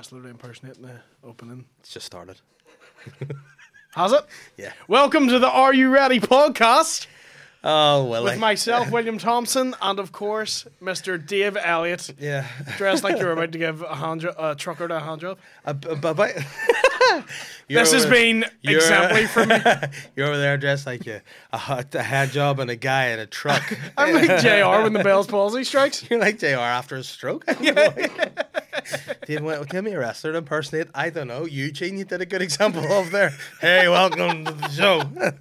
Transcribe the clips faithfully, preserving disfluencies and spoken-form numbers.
wrestler to impersonate in the opening. It's just started. Has it? Yeah. Welcome to the Are You Ready podcast Oh, well. with myself, William Thompson, and of course, Mister Dave Elliott, Yeah. dressed like you're about to give a hand jo- a trucker to a hand job. Uh, b- b- b- This has over- been you're- exemplary for me. You're over there dressed like you, a, hot- a hand job and a guy in a truck. I'm like J R when the Bell's palsy strikes. You're like J R after a stroke. Yeah. Dave went, tell me a wrestler to impersonate. I don't know. Eugene, you did a good example of there. Hey, welcome to the show.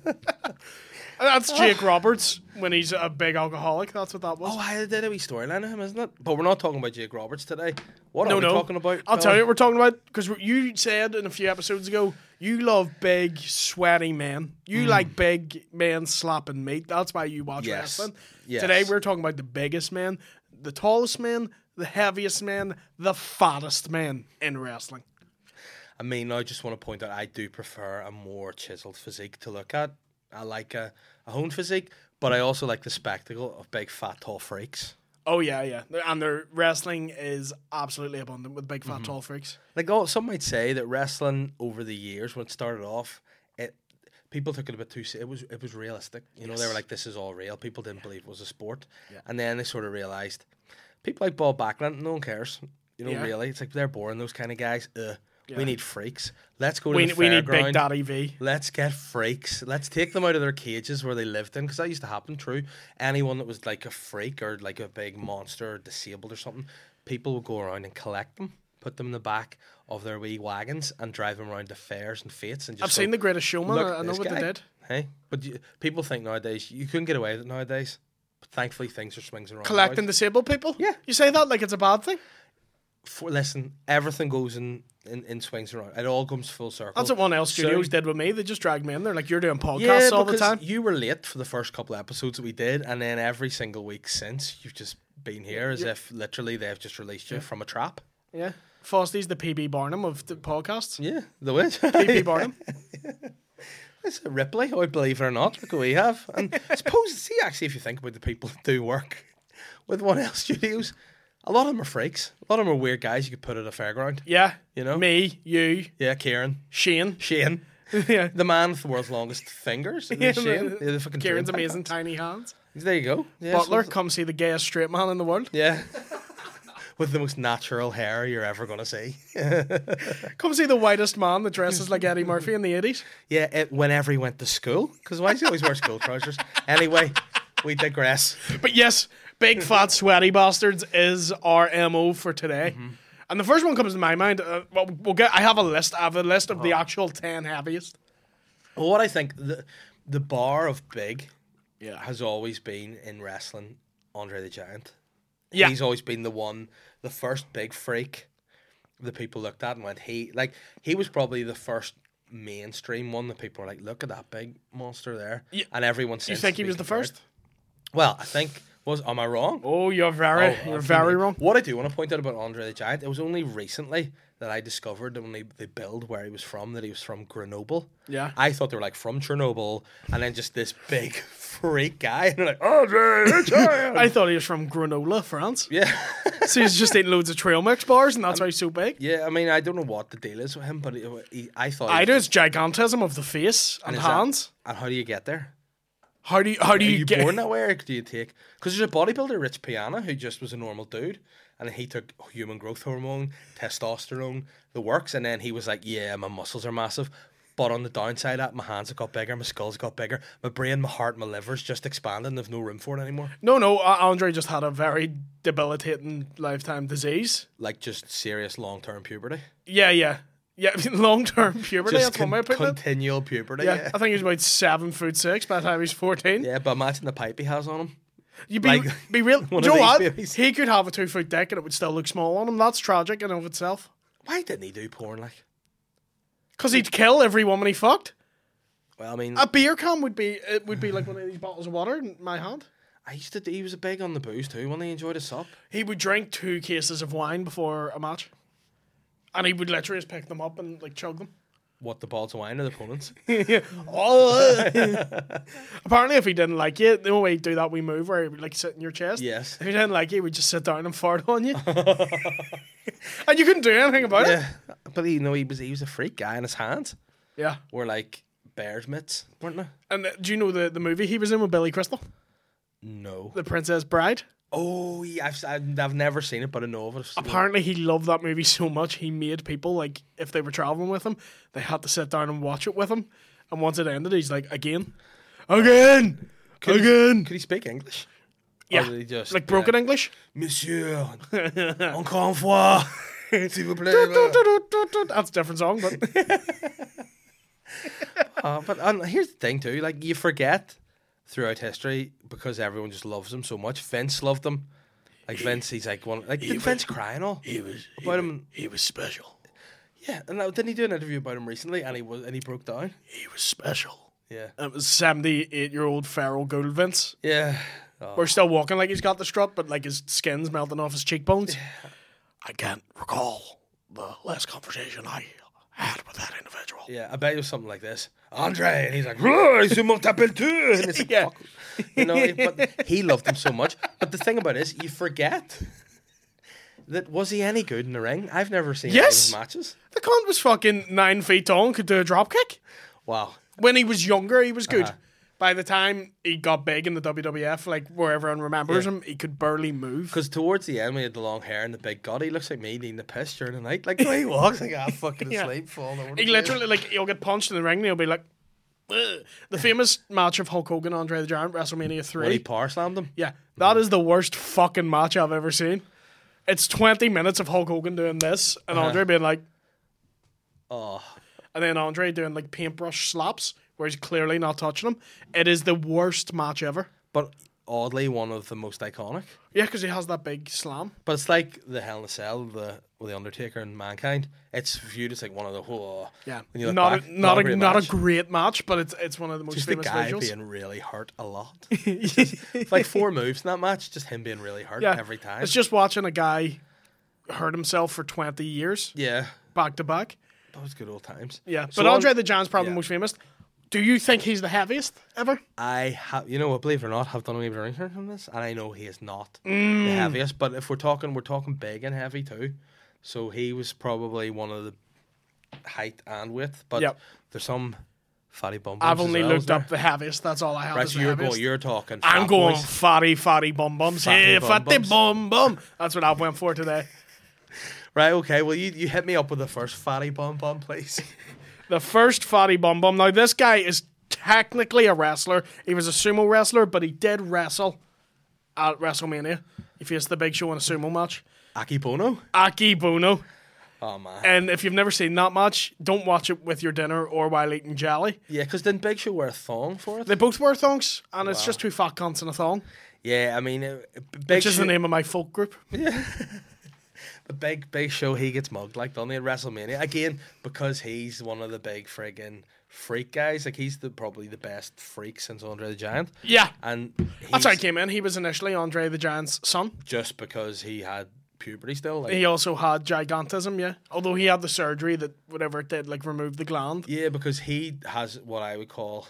That's Jake Roberts when he's a big alcoholic. That's what that was. Oh, I did a wee storyline of him, isn't it? But we're not talking about Jake Roberts today. What no, are we no. talking about? I'll Phil? tell you what we're talking about, because you said in a few episodes ago you love big, sweaty men. You like big men slapping meat. That's why you watch Yes. wrestling. Yes. Today we're talking about the biggest men, the tallest men, the heaviest men, the fattest men in wrestling. I mean, I just want to point out I do prefer a more chiseled physique to look at. I like a, a honed physique, but I also like the spectacle of big, fat, tall freaks. Oh yeah, yeah, and their wrestling is absolutely abundant with big, fat, tall freaks. Like, oh, some might say that wrestling over the years, when it started off, it people took it a bit too. se- It was it was realistic. You know, they were like, "This is all real." People didn't believe it was a sport, Yeah. and then they sort of realized people like Bob Backlund. No one cares. You know, Yeah. really, it's like they're boring. Those kind of guys. Ugh. Yeah. We need freaks. Let's go to We the we need fairground. Big Daddy V. Let's get freaks. Let's take them out of their cages where they lived in, because that used to happen. True, anyone that was like a freak or like a big monster or disabled or something, people would go around and collect them, put them in the back of their wee wagons, and drive them around to fairs and fetes. And just I've go, seen The Greatest Showman. "Look I, at I know this what guy." they did. Hey, but you, people think nowadays you couldn't get away with it nowadays. But thankfully, things are swings around. Collecting disabled people. Yeah. You say that like it's a bad thing. For listen, everything goes in, in in swings around. It all comes full circle. That's what One L Studios So- did with me. They just dragged me in there like you're doing podcasts Yeah, all the because time. you were late for the first couple of episodes that we did, and then every single week since, you've just been here as Yeah. if literally they've just released you from a trap. Yeah. Fosty's the P B Barnum of the podcasts. Yeah, the witch. P B Barnum. It's a Ripley, I believe it or not. Look what we have. And I suppose, see, actually, if you think about the people that do work with One L Studios, a lot of them are freaks. A lot of them are weird guys you could put at a fairground. Yeah. You know? Me, you, Yeah, Kieran, Shane. Shane, yeah. the man with the world's longest fingers. Isn't Yeah, it Shane? the- Yeah, the fucking Kieran's dream. amazing tiny hands. There you go. Yeah, Butler, so- come see the gayest straight man in the world. Yeah. With the most natural hair you're ever going to see. Come see the whitest man that dresses like Eddie Murphy in the eighties. Yeah, it, whenever he went to school. Because why does he always wear school trousers? Anyway, we digress. But yes, big fat sweaty bastards is our M O for today. Mm-hmm. And the first one comes to my mind. Uh, well, we'll get. I have a list. I have a list of the Uh-huh. actual ten heaviest. Well, what I think, the, the bar of big Yeah. has always been in wrestling Andre the Giant. Yeah. He's always been the one, the first big freak that people looked at and went, he, like, he was probably the first mainstream one that people were like, look at that big monster there. Yeah. And everyone You since think he has was been the compared. first? Well, I think, was, am I wrong? Oh, you're very, Oh, you're absolutely. very wrong. What I do want to point out about Andre the Giant, it was only recently that I discovered that when they, they billed where he was from, that he was from Grenoble. Yeah. I thought they were like from Chernobyl, and then just this big freak guy, and they're like, Andre the Giant. I thought he was from Grenoble, France. yeah. So he's just eating loads of trail mix bars, and that's why he's so big. Yeah, I mean, I don't know what the deal is with him, but he, he, I thought... he I was do. It's gigantism of the face and, is that- hands. and how do you get there? How do you? How do Are you, you get? born that way, or do you take... Because there's a bodybuilder, Rich Piana, who just was a normal dude, and he took human growth hormone, testosterone, the works, and then he was like, yeah, my muscles are massive, but on the downside of that, my hands have got bigger, my skulls got bigger, my brain, my heart, my liver's just expanded, and there's no room for it anymore. No, no. Uh, Andre just had a very debilitating lifetime disease. Like, just serious long-term puberty. Yeah, yeah, yeah. Long term puberty. Just That's one way of con- putting it. continual puberty, Yeah, yeah. I think he was about seven foot six by the time he's fourteen. Yeah, but imagine the pipe he has on him. You'd be, like be real. one Do of you know these what? babies. He could have a two foot dick and it would still look small on him. That's tragic in and of itself. Why didn't he do porn, like? Because he'd kill every woman he fucked. Well, I mean, A beer can would be it would be like one of these bottles of water in my hand. I used to. He was big on the booze too. When he enjoyed a sup. He would drink two cases of wine before a match, and he would literally just pick them up and like chug them. what the balls of wine are the opponents. Oh. Apparently, if he didn't like you, the only way he'd do that we move where he would like sit in your chest. Yes. If he didn't like you, he would just sit down and fart on you, and you couldn't do anything about Yeah, it. but you know he was he was a freak guy, and his hands Yeah. were like bear's mitts, weren't they? And uh, do you know the the movie he was in with Billy Crystal, No. The Princess Bride? Oh, yeah, I've, I've I've never seen it, but I know of it. Apparently, he loved that movie so much he made people like if they were traveling with him, they had to sit down and watch it with him. And once it ended, he's like, again, again, Could again. He, could he speak English? Yeah, Or did he just, like broken uh, English. Monsieur, encore une fois, s'il vous plaît. That's a different song, but Uh, but um, here's the thing too, like you forget throughout history because everyone just loves him so much. Vince loved him. Like Vince, he's like one. Like did Vince cry and all he was about him? He was special. Yeah, and now, didn't he do an interview about him recently? And he was and he broke down. He was special. Yeah, It was seventy-eight-year-old Pharaoh Gould Vince. yeah. Oh. We're still walking like he's got the strut, but like his skin's melting off his cheekbones. I can't recall the last conversation I had with that individual. Yeah, I bet it was something like this. Andre, and he's like, "Oh, je m'en t'appelle tu?" And it's like, Yeah. fuck. You know, but he loved him so much. But the thing about it is, you forget that was he any good in the ring? I've never seen any of Yes. his matches. The cunt was fucking nine feet tall and could do a drop kick. Wow. When he was younger, he was good. Uh-huh. By the time he got big in the W W F, like where everyone remembers Yeah. him, he could barely move. Because towards the end, when he had the long hair and the big gut, he looks like me needing the piss during the night. Like the way he walks, like I'm fucking Yeah. asleep, falling over. He the place. literally, like, he'll get punched in the ring and he'll be like, ugh. The famous match of Hulk Hogan, Andre the Giant, WrestleMania When he three. power slammed him. Yeah, that is the worst fucking match I've ever seen. It's twenty minutes of Hulk Hogan doing this and Uh-huh. Andre being like, Oh, and then Andre doing like paintbrush slaps where he's clearly not touching him. It is the worst match ever. but oddly, one of the most iconic. Yeah, because he has that big slam. But it's like the Hell in a Cell, the with the Undertaker and Mankind. It's viewed as like one of the whoa. Yeah, When you look not back, a, not, a, great not match. a great match, but it's it's one of the most Just the famous guy visuals. being really hurt a lot. It's like four moves in that match, just him being really hurt Yeah, every time. It's just watching a guy hurt himself for twenty years yeah, back to back. that was good old times. Yeah, So but Andre on- the Giant's probably yeah. the most famous. Do you think he's the heaviest ever? I have, you know what, believe it or not, have done a wee bit of research on this, and I know he is not Mm. the heaviest. But if we're talking, we're talking big and heavy too. So he was probably one of the height and width. But Yep. there's some fatty bum. I've bums as only well, looked is there? up the heaviest. That's all I have. Right, is so the you're heaviest. going, you're talking. I'm fat going boys. fatty, fatty bum bums. Fatty Hey, bum fatty bums. bum bum. That's what I went for today. Right, okay. Well, you, you hit me up with the first fatty bum bum, please. The first fatty bum bum. Now, this guy is technically a wrestler. He was a sumo wrestler, but he did wrestle at WrestleMania. He faced the Big Show in a sumo match. Aki Bono. Aki Bono. Oh man. And if you've never seen that match, don't watch it with your dinner or while eating jelly. Yeah, because didn't Big Show wear a thong for it? They both wear thongs, and it's Wow. just two fat cunts in a thong, Yeah, I mean, uh, Big which is Show, the name of my folk group. the big Big Show, he gets mugged like doesn't he, at WrestleMania again because he's one of the big friggin' freak guys. Like he's the probably the best freak since Andre the Giant, Yeah, and that's how he he's came in. He was initially Andre the Giant's son. just because he had puberty still. Like, He also had gigantism, yeah. Although he had the surgery that whatever it did, like remove the gland. yeah, because he has what I would call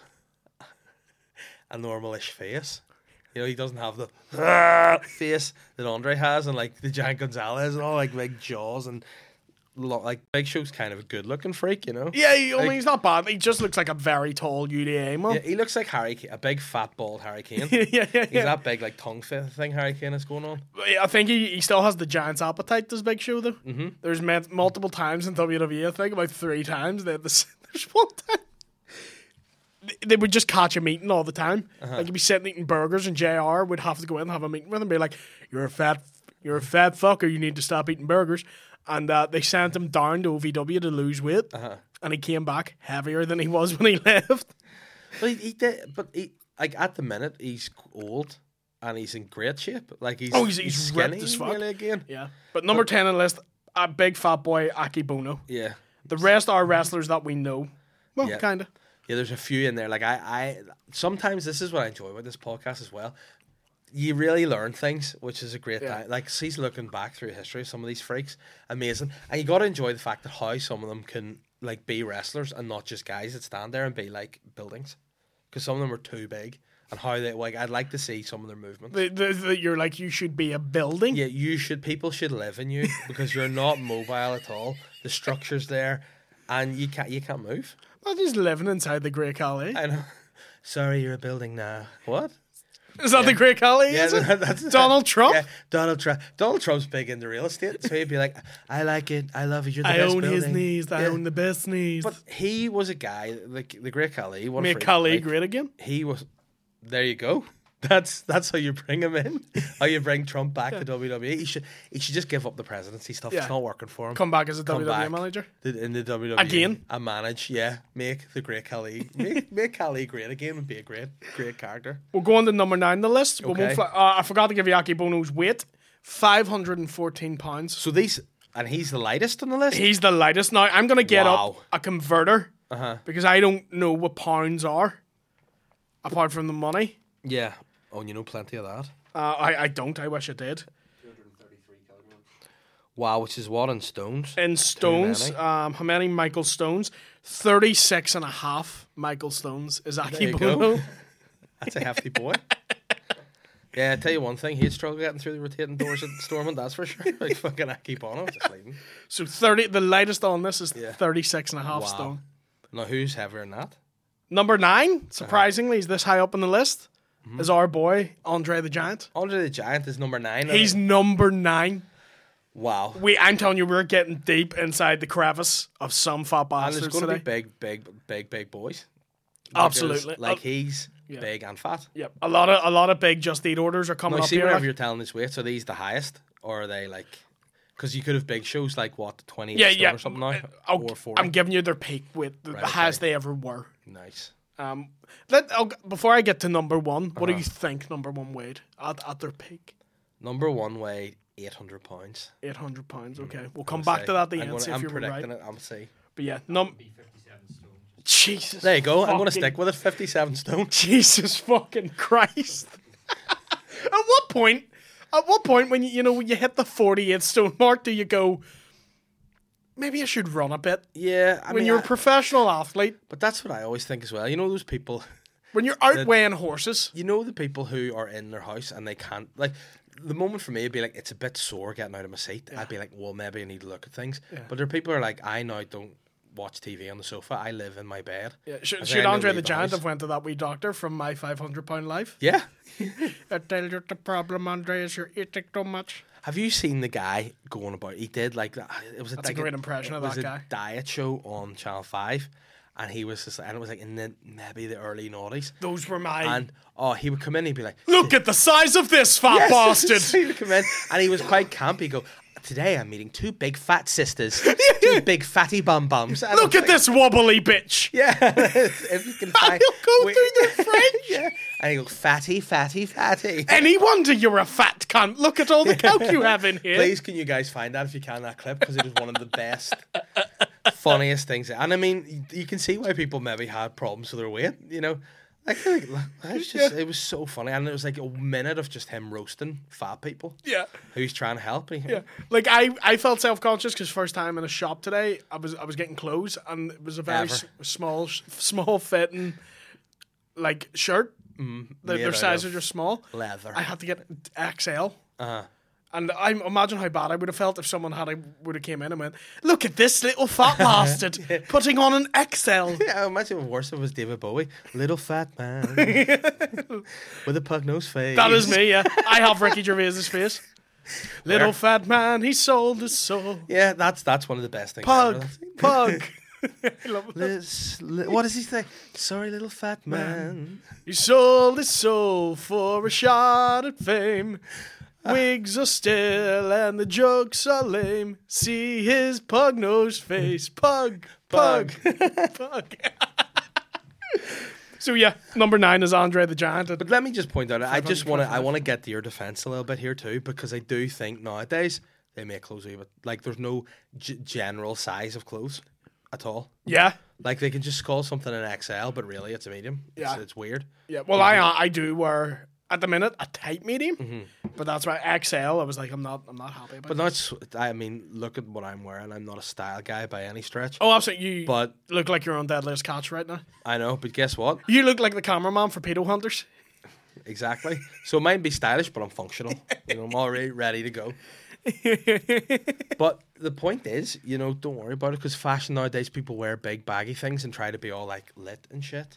a normalish face. You know, he doesn't have the face that Andre has, and like the Giant Gonzalez and all, like big jaws and lo- like Big Show's kind of a good-looking freak, you know. Yeah, he, I mean, Like- he's not bad. He just looks like a very tall U D A Yeah, man. he looks like Harry, Ca- a big fat bald Harry Kane. Yeah, yeah, yeah. He's that big like tongue fi- thing Harry Kane is going on. I think he, he still has the Giant's appetite, this Big Show, though. Mm-hmm. There's met multiple times in W W E, I think, about three times. They had this, there's one time. They, they would just catch him eating all the time. Uh-huh. Like, he'd be sitting eating burgers, and J R would have to go in and have a meeting with him and be like, You're a fat, you're a fat fucker, you need to stop eating burgers. And uh, they sent him down to O V W to lose weight. Uh-huh. And he came back heavier than he was when he left. But he, he did, but he like at the minute he's old and he's in great shape. Like he's Oh, he's- he's ripped skinny as fuck. really again. Yeah. But number ten on the list, a big fat boy, Aki Bono. Yeah, The rest are wrestlers that we know. Well, Yeah. kind of. yeah. There's a few in there. Like I, I sometimes this is what I enjoy about this podcast as well. You really learn things, which is a great Yeah. time. Like he's looking back through history of some of these freaks, amazing. And you got to enjoy the fact that how some of them can like be wrestlers and not just guys that stand there and be like buildings, because some of them are too big. And how they like, I'd like to see some of their movements. The, the, the, you're like you should be a building. Yeah, you should. People should live in you because you're not mobile at all. The structure's there, and you can't you can't move. Not just living inside the Great Khali. I know. Sorry, you're a building now. What? Is that yeah. the Great Khali? Yeah, is it? that's Donald Trump. Yeah, Donald Trump. Donald Trump's big into real estate, so he'd be like, "I like it. I love it. You're the I best own building." his knees. I Yeah. own the best knees. But he was a guy like the Great Khali. What a Make freak. Khali Like, great again. He was. There you go. That's that's how you bring him in. How you bring Trump back to W W E. He should he should just give up the presidency stuff. Yeah. It's not working for him. Come back as a Come W W E back manager. to- in the W W E Again? and manage. Yeah, make the Great Khali make make Khali great again and be a great great character. We'll go on to number nine on the list. We Okay. won't fly, uh, I forgot to give you Aki Bono's weight. five hundred fourteen pounds. So these and he's the lightest on the list. He's the lightest. Now, I'm going to get Wow. up a converter Uh-huh. because I don't know what pounds are apart from the money. Yeah. Oh, and you know plenty of that. Uh, I, I don't. I wish I did. Wow, which is what in stones? In stones, many. um, how many Michael Stones? thirty-six and a half Michael Stones is Aki you Bono. go. That's a hefty boy. Yeah, I tell you one thing, he'd struggle getting through the rotating doors at Stormont, that's for sure. Like fucking Aki Bono, just leaving. So thirty. The lightest on this is Yeah. thirty-six and a half Wow. stone. Now who's heavier than that? Number nine, surprisingly, is this high up on the list, is our boy Andre the Giant. Andre the Giant is number nine. He's number nine. wow. We, I'm telling you, we're getting deep inside the crevice of some fat And there's bastards going to today. be big, big, big, big boys. Like, Absolutely. there's- Like Uh, he's yeah. big and fat. Yep, a lot of a lot of big Just Eat orders are coming Now, up see, here. whenever like- you're telling this weights, are these the highest, or are they like? Because you could have big shows like what twenty yeah, stone yeah. or something now, I'll- or forty. I'm giving you their peak weight, the, Right, the highest okay. they ever were. Nice. Um, let I'll, before I get to number one, what do Uh-huh. you think number one weighed at, at their peak? Number one weighed eight hundred pounds. Eight hundred pounds. Okay, we'll come I'm back say. to that at the I'm end. gonna- See if I'm you were right. predicting it. I'm see. But yeah, num. Jesus. There you go. I'm going to fucking- stick with it. Fifty-seven stone. Jesus fucking Christ. At what point? At what point when you you know when you hit the forty-eight stone mark do you go? Maybe I should run a bit. Yeah, I When mean, you're I- a professional athlete, but that's what I always think as well. You know those people. when you're outweighing horses, You know the people who are in their house and they can't like. The moment for me would be like it's a bit sore getting out of my seat. I'd be like, well, maybe I need to look at things. But there are people who are like, I now don't watch T V on the sofa. I live in my bed. yeah, should, I should never Andre leave the the Giant house. have went to that wee doctor from My five hundred pound Life? Yeah. I tell you the problem, Andre, is you're eating too much. Have you seen the guy going about? He did like that. It was a, That's a like great impression it of was that a guy. diet show on Channel Five, and he was just, and it was like in the maybe the early noughties. Those were my. And oh, he would come in, he'd be like, Look at the size of this fat Yes! bastard. So he would come in, and he was quite campy. He'd go, today I'm meeting two big fat sisters, two big fatty bum bums. And I Look was at like, this wobbly bitch. Yeah, if you can find. He'll go wait- through the fridge. Yeah, and he goes, fatty, fatty, fatty. Any wonder you're a fat cunt. Look at all the coke you have in here. Please, can you guys find that if you can, that clip? Because it was one of the best, funniest things. And I mean, you can see why people maybe had problems with their weight, you know? Like, like, it was just, it was so funny. And it was like a minute of just him roasting fat people Yeah. who's trying to help. And he- Yeah, like I, I felt self conscious because first time in a shop today, I was I was getting clothes and it was a very Ever. s- small small fitting like shirt. Mm, made their out sizes of are small. leather. I had to get X L. Uh-huh. And I imagine how bad I would have felt if someone had would have came in and went, "Look at this little fat bastard putting on an X L." Yeah, I imagine it worse if it was David Bowie. Little fat man with a pug nose face. That is me. Yeah, I have Ricky Gervais's face. Little Where? fat man, he sold his soul. Yeah, that's that's one of the best things. Pug, ever. pug. I love it. Lis- li- what does he say? Sorry, little fat man. He sold his soul for a shot at fame. Wigs are still and the jokes are lame. See his pug nose face. Pug, pug, pug. So yeah, number nine is Andre the Giant. But let me just point out, I just want to, I five hundred twenty-five. want to get to your defense a little bit here too, because I do think nowadays they make clothes even like there's no g- general size of clothes at all. Yeah, Like they can just call something an X L, but really it's a medium. It's, Yeah. it's weird. yeah. Well, I I do wear at the minute a tight medium Mm-hmm. but that's why X L. I was like, I'm not, I'm not happy about. But that's, I mean, look at what I'm wearing. I'm not a style guy by any stretch. Oh, absolutely. You But look like you're on Deadliest Catch right now. I know, but guess what? You look like the cameraman for Pedo Hunters. Exactly. So it might be stylish, but I'm functional. You know, I'm already ready to go. But the point is, you know, don't worry about it, because fashion nowadays, people wear big baggy things and try to be all like lit and shit.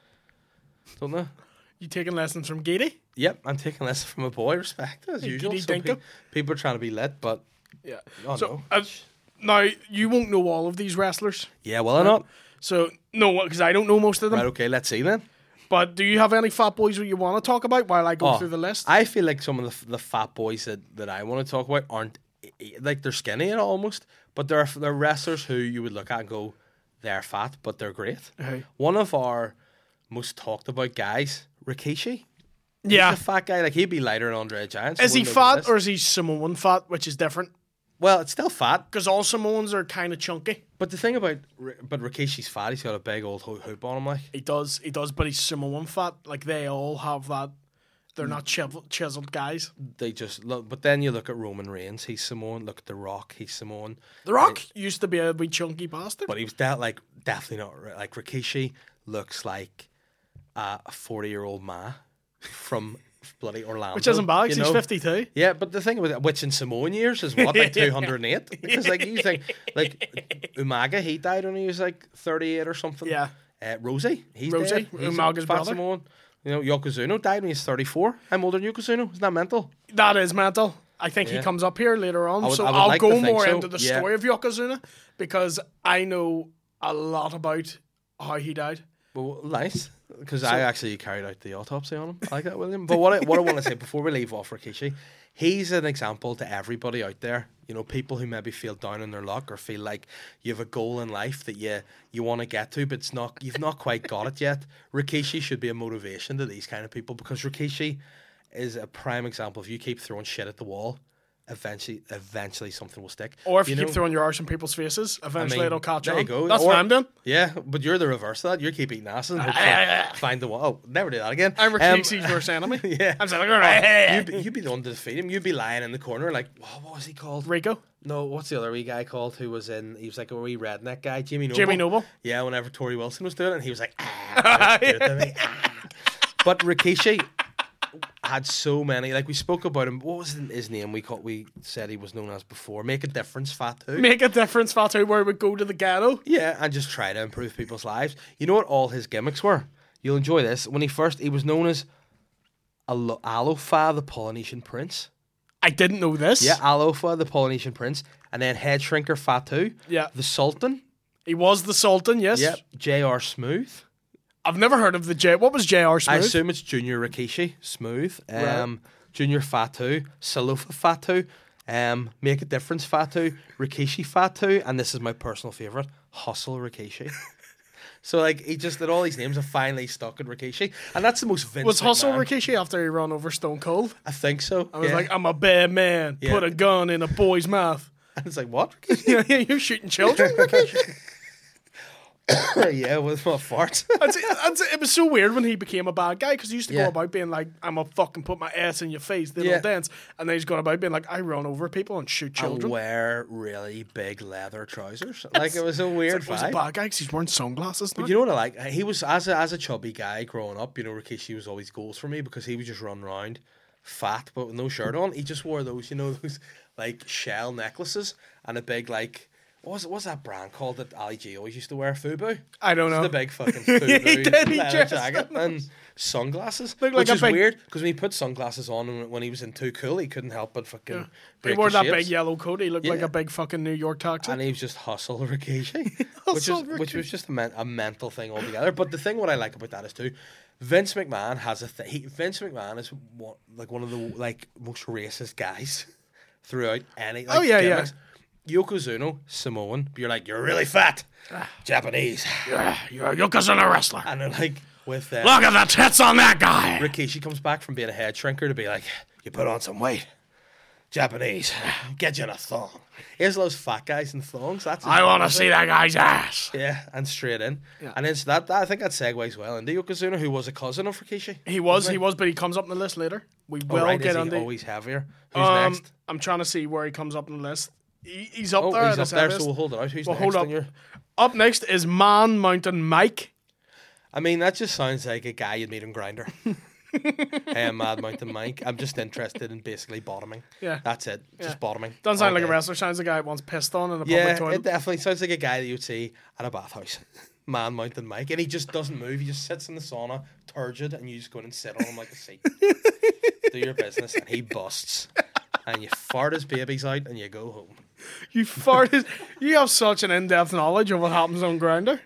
Don't they? You taking lessons from Gady? Yep, I'm taking lessons from a boy. Respect as Hey, usual. Giddy So Dinko. pe- people are trying to be lit, but Yeah. oh so no. uh, now you won't know all of these wrestlers. Yeah, well, or not. So no, because I don't know most of them. Right, okay, let's see then. But do you have any fat boys that you want to talk about while I go Oh, through the list? I feel like some of the f- the fat boys that, that I want to talk about aren't i- i- like they're skinny and almost, but they're they're wrestlers who you would look at and go, they're fat, but they're great. Okay. One of our most talked about guys, Rikishi. Yeah. He's a fat guy. Like, he'd be lighter than Andre the Giant. so Is he wouldn't make the fat list. or is he Samoan fat, which is different? Well, it's still fat. Because all Samoans are kind of chunky. But the thing about Ri- but Rikishi's fat. He's got a big old ho- hoop on him. Like, He does, he does, but he's Samoan fat. Like they all have that. They're not chiseled, chiseled guys. they just look. But then you look at Roman Reigns. He's Samoan. Look at The Rock. He's Samoan. The Rock used to be a wee chunky bastard. But he was de- like definitely not ri- like Rikishi. Looks like uh, a forty-year-old ma from bloody Orlando. Which isn't bad, 'cause you he's know? fifty-two. Yeah, but the thing with it, which in Samoan years is what, like two hundred eight? Because like you think, like Umaga, he died when he was like thirty-eight or something. Yeah. Uh, Rosie, he's Rosie, dead. He's a Umaga's fat brother. Samoan. You know, Yokozuna died when he was thirty-four. I'm older than Yokozuna. Isn't that mental? That is mental. I think he Yeah. comes up here later on, I would- so I would I'll like to go think more so, into the yeah. story of Yokozuna because I know a lot about how he died. Well, nice. Because I actually carried out the autopsy on him. I like that, William. But what I, what I want to say before we leave off Rikishi, he's an example to everybody out there. You know, people who maybe feel down on their luck or feel like you have a goal in life that you you want to get to, but it's not you've not quite got it yet. Rikishi should be a motivation to these kind of people, because Rikishi is a prime example. If you keep throwing shit at the wall, eventually eventually something will stick. Or if you, know? keep throwing your arse in people's faces, eventually mean, it'll catch there on. you go. That's Or- what I'm doing. Yeah, but you're the reverse of that. You keep eating ass and hope to find the wall. Oh, never do that again. I'm Um, Rikishi's worst enemy. Yeah. I'm saying, all right. You'd be, you'd be the one to defeat him. You'd be lying in the corner like, oh, what was he called? Rico, No, what's the other wee guy called who was in, he was like a wee redneck guy, Jimmy Noble. Jimmy Noble. Yeah, whenever Tori Wilson was doing it, and he was like, ah. do it to me, ah. But Rikishi had so many, like we spoke about him, what was his name we called, we said he was known as before? Make a Difference Fatu. Make a difference, Fatu, where we go to the ghetto. Yeah, and just try to improve people's lives. You know what all his gimmicks were? You'll enjoy this. When he first, he was known as Alo- Alofa, the Polynesian Prince. I didn't know this. Yeah, Alofa, the Polynesian Prince. And then Head Shrinker Fatu. Yeah. The Sultan. He was the Sultan, yes. Yep. J R Smooth. I've never heard of the J. What was J R I Smooth? assume it's Junior Rikishi. Smooth. Um, Right. Junior Fatu. Salofa Fatu. Um, Make a Difference Fatu. Rikishi Fatu. And this is my personal favourite. Hustle Rikishi. So, like, he just did all these names and finally stuck at Rikishi. And that's the most Vince was Hustle McMahon. Rikishi after he ran over Stone Cold? I think so. I was yeah. like, I'm a bad man. Yeah. Put a gun in a boy's mouth. And it's like, what? You're shooting children, Rikishi? Yeah, with my farts. That's it, that's it. It was so weird when he became a bad guy because he used to Yeah. go about being like, I'm a fucking put my ass in your face, little Yeah. dance. And then he's going about being like, I run over people and shoot And children. wear really big leather trousers. Like, it was a weird It's like, vibe. he's a bad guy because he's wearing sunglasses now. But you know what I like? He was, as a, as a chubby guy growing up, you know, Rikishi was always goals for me because he would just run around fat but with no shirt on. He just wore those, you know, those like shell necklaces and a big, like, what was, what was that brand called that Ali G always used to wear? Fubu? I don't know. The big fucking Fubu He did, he leather dressed jacket in and sunglasses. Looked like which a is big- weird because when he put sunglasses on and when he was in Too Cool, he couldn't help but fucking He break wore the that shapes. big yellow coat. He looked like Yeah. a big fucking New York taxi. And he was just hustle Rikishi, which, Hustle is, which Rikishi. was just a, men- a mental thing altogether. But the thing what I like about that is too, Vince McMahon has a thing. Vince McMahon is one, like one of the like most racist guys throughout any. Like, Oh, yeah, yeah. gimmicks. Yokozuna, Samoan. You're like, you're really fat. Japanese. Yeah, you're a Yokozuna wrestler. And then like with uh, Look at the tits on that guy. Rikishi comes back from being a head shrinker to be like, you put on some weight. Japanese, get you in a thong. Here's those fat guys in thongs. That's I want to see that guy's ass. Yeah, and straight in. Yeah. And then so that, that I think that segues well into Yokozuna, who was a cousin of Rikishi. He was, he was, but he comes up in the list later. We Oh, will right, get is on he the. always heavier? Who's Um, next? I'm trying to see where he comes up in the list. He, he's up Oh, there. he's at up the there, list. so we'll hold it out. Who's Well, next? hold up. on your- Up next is Man Mountain Mike. I mean, that just sounds like a guy you'd meet in Grindr. Hey, I'm Mad Mountain Mike. I'm just interested in basically bottoming. Yeah. That's it. Just Yeah. bottoming. Doesn't sound all like a day. wrestler. Sounds like a guy who once pissed on in a Yeah, public toilet. it definitely sounds like a guy that you'd see at a bathhouse. Man Mountain Mike. And he just doesn't move. He just sits in the sauna, turgid, and you just go in and sit on him like a seat. Do your business, and he busts. And you fart his babies out, and you go home. You farted. You have such an in-depth knowledge of what happens on Grindr.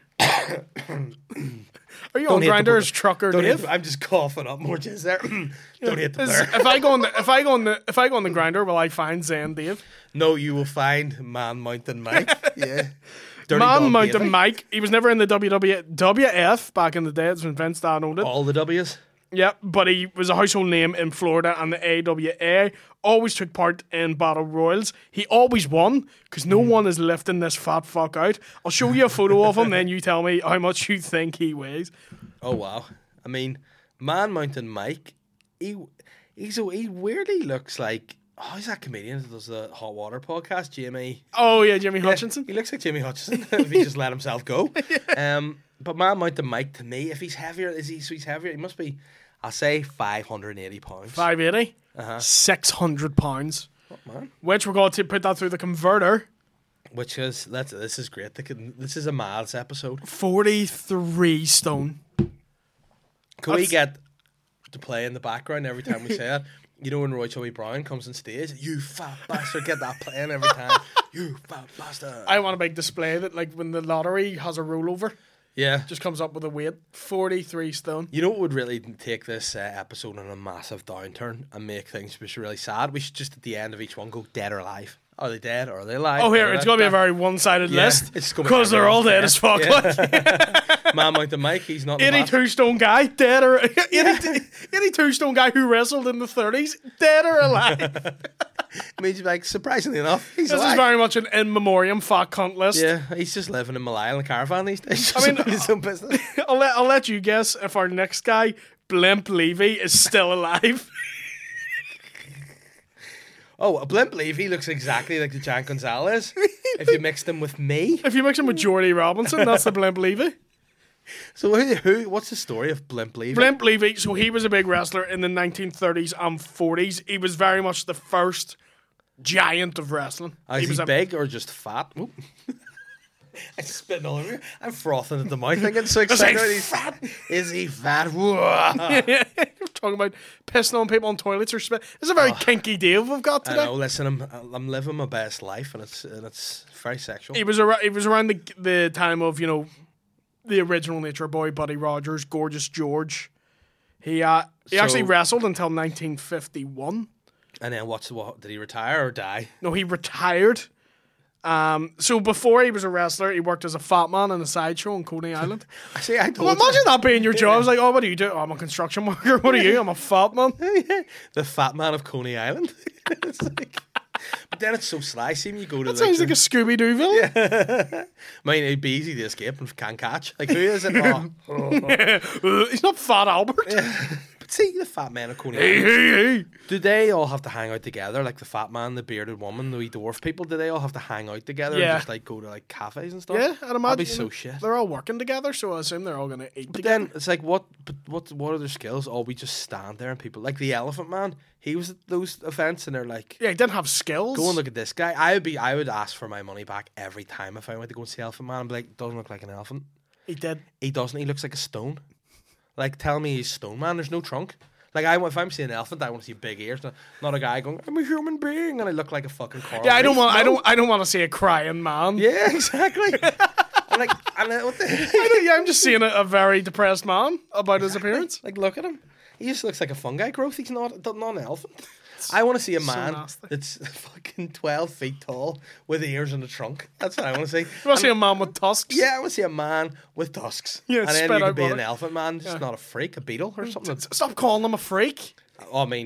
Are you on Don't hate the Grindr bu- as Trucker Don't Dave? hit, I'm just coughing up more jizz there. Don't hit the Is- bear. if I go on the if I go on the if I go on the Grindr, will I find Zen Dave? No, you will find Man Mountain Mike. Yeah. Dirty Man Dog Mountain Davey. Mike. He was never in the W W W F back in the day. It's when Vince Stan owned it. All the W's. Yeah, but he was a household name in Florida and the A W A. Always took part in battle royals. He always won because no one is lifting this fat fuck out. I'll show you a photo of him, then you tell me how much you think he weighs. Oh wow! I mean, Man Mountain Mike, he he's a, he weirdly looks like oh, he's that comedian that does the Hot Water podcast, Jamie. Oh yeah, Jimmy Hutchinson. He looks like Jimmy Hutchinson if he just let himself go. Um, but Man Mountain Mike, to me, if he's heavier, is he? So he's heavier. He must be. I'll say five hundred and eighty pounds. five eighty. Uh-huh. six hundred pounds. Oh, man. Which we're going to put that through the converter. Which is that's this is great. They can- This is a Miles episode. forty-three stone. Can we That's- get to play in the background every time we say it? You know when Roy Chubby Brown comes on stage, you fat bastard, get that playing every time. You fat bastard. I want a big display that, like, when the lottery has a rollover, Yeah. just comes up with a weight. forty-three stone. You know what would really take this uh, episode on a massive downturn and make things just really sad? We should just at the end of each one go dead or alive. Are they dead or are they alive? Oh, here, Are it's they- going to be a very one-sided Yeah, list. it's gonna be Because they're all dead everyone. as fuck. Yeah. Like. Man Mountain Mike, he's not in the eighty-two stone guy, dead or... eighty-two, eighty-two stone guy who wrestled in the thirties, dead or alive. I mean, like, surprisingly enough, he's This alive. is very much an in memoriam fat cunt list. Yeah, he's just living in Malaya in a caravan these days. I mean, his own business. I'll, let, I'll let you guess if our next guy, Blimp Levy, is still alive. Oh, a Blimp Levy looks exactly like the Jan Gonzalez if you mixed him with me. If you mix him with Jordy Robinson, that's the Blimp Levy. So who, who? What's the story of Blimp Levy? Blimp Levy, so he was a big wrestler in the nineteen thirties and forties. He was very much the first giant of wrestling. Oh, is he, was a, big or just fat? Oop. I'm spitting all over you. I'm frothing at the mouth. I get so Is excited. he He's fat? Is he fat? Whoa. Talking about pissing on people on toilets or spit. It's a very kinky deal we've got I today. know. Listen, I'm I'm living my best life, and it's and it's very sexual. He was around. He was around the the time of you know the original Nature Boy, Buddy Rogers, Gorgeous George. He uh he So- actually wrestled until nineteen fifty-one. And then what's what? Did he retire or die? No, he retired. Um, so before he was a wrestler, he worked as a fat man in a sideshow on Coney Island. I see. I told Well, you. imagine that being your job. I was like, oh, what do you do? Oh, I'm a construction worker. What are you? I'm a fat man. The fat man of Coney Island. It's like- but then it's so sly. See when you go to That like, sounds the- like a Scooby Doo villain. I mean, it'd be easy to escape and can't catch. Like, who is it? Oh, oh. Uh, He's not Fat Albert. But see, the fat men of Coney Hey, Island. hey, hey. Do they all have to hang out together? Like the fat man, the bearded woman, the wee dwarf people? Do they all have to hang out together Yeah. and just like go to like cafes and stuff? Yeah, I'd imagine. That'd be so shit. They're all working together, so I assume they're all going to eat But together. then it's like, what? But what? What are their skills? Oh, we just stand there and people like the Elephant Man. He was at those events and they're like, Yeah, he didn't have skills. go and look at this guy. I would be. I would ask for my money back every time if I went to go and see Elephant Man. I'd be like, doesn't look like an elephant. He did. He doesn't. He looks like a stone. Like, tell me he's Stone Man. There's no trunk. Like, I if I'm seeing an elephant, I want to see big ears. Not, not a guy going, I'm a human being, and I look like a fucking coral. Yeah, I don't reef. want. I No. don't. I don't want to see a crying man. Yeah, exactly. I'm like, and, uh, what the? I don't- yeah, I'm just seeing a, a very depressed man about his appearance. Like, look at him. He just looks like a fungi growth. He's not not an elephant. I want to see a So man nasty. that's fucking twelve feet tall with ears in the trunk. That's what I want to see. You want to see a man with tusks? Yeah, I want to see a man with tusks. Yeah, and then spit you out could be an water. elephant man, just Yeah. not a freak, a beetle or something. S- Stop calling him a freak. Oh, I mean,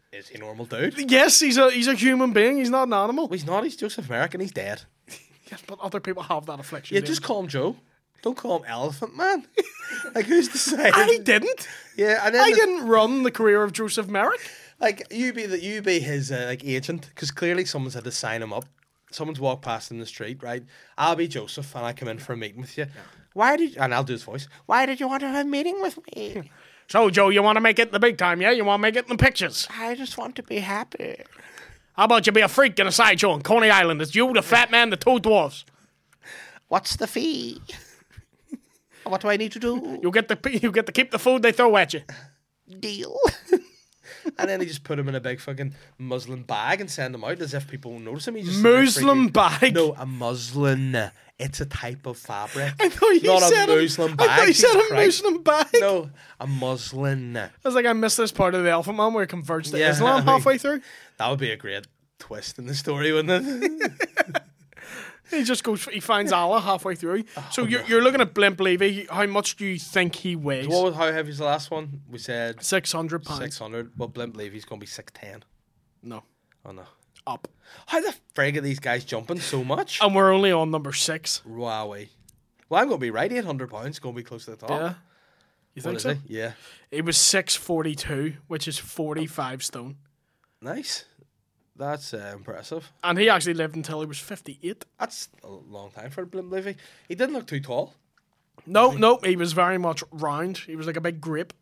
is he a normal dude? Yes, he's a he's a human being. He's not an animal. Well, he's not. He's Joseph Merrick, and he's dead. Yes, but other people have that affliction. Yeah, James. just call him Joe. Don't call him Elephant Man. Like, who's to say? I didn't. Yeah, and then I the- didn't run the career of Joseph Merrick. Like, you be the you be his uh, like agent, because clearly someone's had to sign him up. Someone's walked past in the street, right? I'll be Joseph, and I come in for a meeting with you. Why did? And I'll do his voice. Why did you want to have a meeting with me? So, Joe, you want to make it in the big time, yeah? You want to make it in the pictures? I just want to be happy. How about you be a freak in a sideshow on Coney Island? It's you, the fat man, the two dwarfs. What's the fee? What do I need to do? You get the you get to keep the food they throw at you. Deal. And then he just put him in a big fucking muslin bag and send him out as if people won't notice him. He just Muslin bag. No, a muslin. It's a type of fabric. I thought you Not said a a, muslin I bag. thought you said Jesus a Christ. muslin bag. No, a muslin. I was like, I missed this part of the Elephant Man where he converts to Yeah, Islam I mean- halfway through. That would be a great twist in the story, wouldn't it? He just goes. He finds Allah halfway through. So you're, you're looking at Blimp Levy. How much do you think he weighs? What was, how heavy's the last one? We said Six hundred pounds. six hundred. Well, Blimp Levy's going to be six ten. No, Oh, no. up. How the frig are these guys jumping so much? And we're only on number six. Wowie. Well, I'm going to be right. eight hundred pounds going to be close to the top. Yeah, you What think is so? it? Yeah. It was six forty two, which is forty five stone, Nice. That's uh, impressive. and he actually lived until he was fifty eight. That's a long time for Blimp Levy. He didn't look too tall. No, no, he was very much round. He was like a big grape.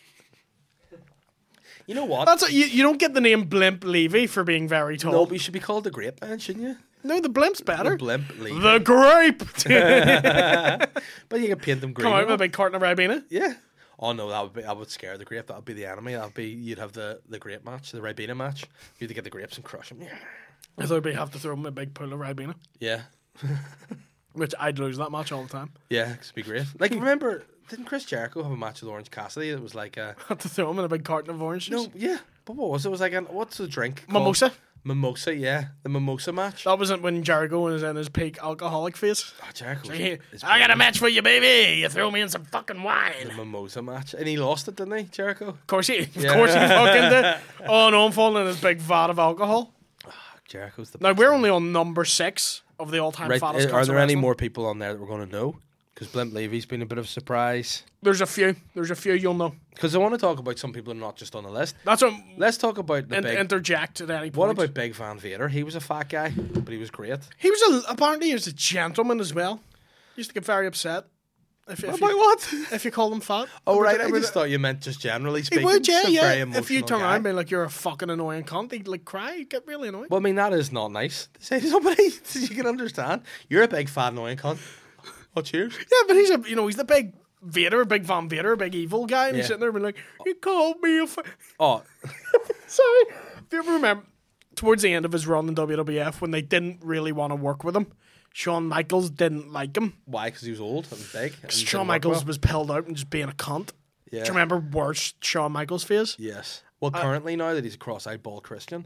You know what? That's a, you. You don't get the name Blimp Levy for being very tall. no, but you should be called the Grape Man, shouldn't you? No, the Blimp's better. Blimp Levy. The grape. But you can paint them green. Come out and with a all. big carton of Ribena. Yeah. Oh no, that would be. I would scare the grape. That would be the enemy. That would be. You'd have the the grape match, the Ribena match. You'd have to get the grapes and crush them. Yeah. I thought we'd have to throw him a big pool of Ribena, Yeah. which I'd lose that match all the time. Yeah, it'd be great. Like, remember, didn't Chris Jericho have a match with Orange Cassidy? It was like a Had to throw him in a big carton of orange juice. no, yeah. But what was it? It was like an what's the drink? called? Mimosa. Mimosa, yeah, the mimosa match. That wasn't when Jericho was in his peak alcoholic phase. Oh, Jericho. was- He- is I got a brilliant. match for you, baby. You throw me in some fucking The wine. mimosa match, and he lost it, didn't he, Jericho? Of course he, of Yeah. course he fucking did. Oh no, I'm falling in his big vat of alcohol. Jericho's the. Now best we're man. only on number six of the all-time Right, fattest. uh, cunts are of there any wrestling. more people on there that we're going to know? Because Blimp Levy's been a bit of a surprise. There's a few. There's a few you'll know. Because I want to talk about some people who are not just on the list. That's what. Let's talk about the In, big. interject at any point. What about Big Van Vader? He was a fat guy, but he was great. He was a, apparently he was a gentleman as well. He used to get very upset if, if, About you, what? if you called him fat. Oh, right. I Every- just thought you meant just generally He speaking. would, yeah, Just a very yeah. If you emotional turn guy. around and be like, you're a fucking annoying cunt, he'd like cry, he'd get really annoyed. Well, I mean, that is not nice to say to somebody. You can understand. You're a big fat annoying cunt. Oh, cheers. Yeah, but he's a, you know, he's the big Vader, big Van Vader, big evil guy, and he's Yeah. sitting there being like, you called me a fa-. Oh, Sorry. Do you ever remember, towards the end of his run in W W F, when they didn't really want to work with him, Shawn Michaels didn't like him. why? Because he was old and big. and Shawn didn't work Michaels well? was pilled out and just being a cunt. Yeah. Do you remember worst Shawn Michaels phase? Yes. Well, currently now that he's a cross-eyed bald Christian.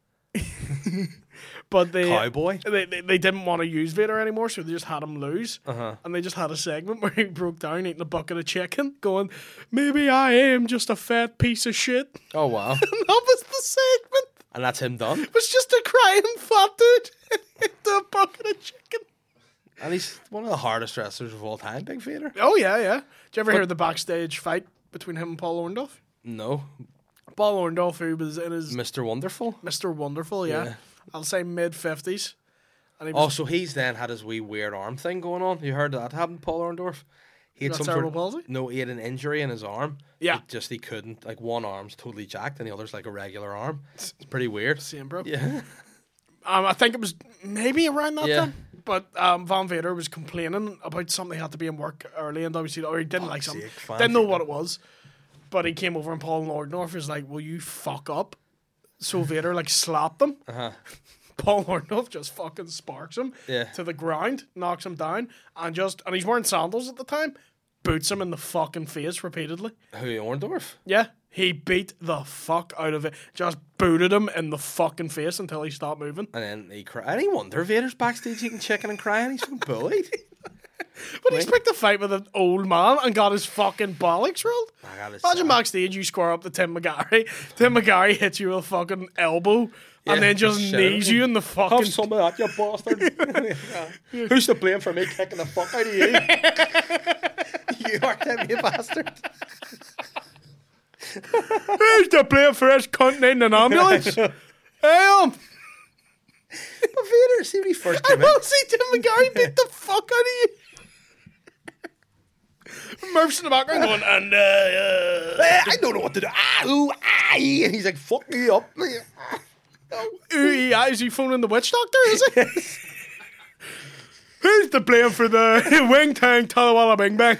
But they, Cowboy. they, they they didn't want to use Vader anymore, so they just had him lose. Uh-huh. And they just had a segment where he broke down eating a bucket of chicken, going, maybe I am just a fat piece of shit. Oh, wow. And that was the segment. And that's him done. It was just a crying fat dude eating a bucket of chicken. And he's one of the hardest wrestlers of all time, Big Vader. Oh, yeah, yeah. Did you ever hear the backstage fight between him and Paul Orndorff? No. Paul Orndorff, who was in his Mister Wonderful. Mister Wonderful, yeah. Yeah. I'll say mid-fifties. And he was Oh, so he's then had his wee weird arm thing going on. You heard that happened, Paul Orndorff? He had got some sort cerebral of, palsy? no, he had an injury in his arm. Yeah. It just he couldn't, like one arm's totally jacked and the other's like a regular arm. It's pretty weird. same, bro. Yeah. Um, I think it was maybe around that Yeah. time. But um, Van Vader was complaining about something he had to be in work early and obviously, or he didn't like something. sake, Van Didn't know Vader. what it was. But he came over and Paul Orndorff was like, will you fuck up? So Vader like slapped him. Uh-huh. Paul Orndorff just fucking sparks him Yeah. to the ground, knocks him down, and just, and he's wearing sandals at the time, boots him in the fucking face repeatedly. Who, Orndorff? Yeah, he beat the fuck out of it. Just booted him in the fucking face until he stopped moving. And then he cried. Any wonder Vader's backstage eating chicken and crying. He's fucking bullied. But he's picked a fight with an old man and got his fucking bollocks rolled. I gotta Imagine say. backstage you square up to Tim McGarry. Tim McGarry hits you with a fucking elbow Yeah, and then just shit. knees you in the fucking... Have some of that, you bastard. Who's to blame for me kicking the fuck out of you? You are Tim, you bastard. Who's to blame for this cunt in an ambulance? I am. But Vader, see when he first I came in. want to see Tim McGarry beat the fuck out of you. Murph's in the background going, and uh, uh Eh, I don't know what to do. Ah, ooh, ah, ee. And he's like, fuck me up. ooh, yeah, is he phoning the witch doctor, is he? Who's to blame for the wing tang Talawala Bing Bang?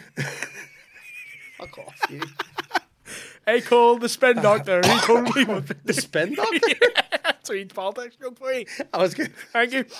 Fuck off, you. Hey, Cole, the spin doctor. He told me what The spin doctor? So he's politics joke for you. That was good. Thank you.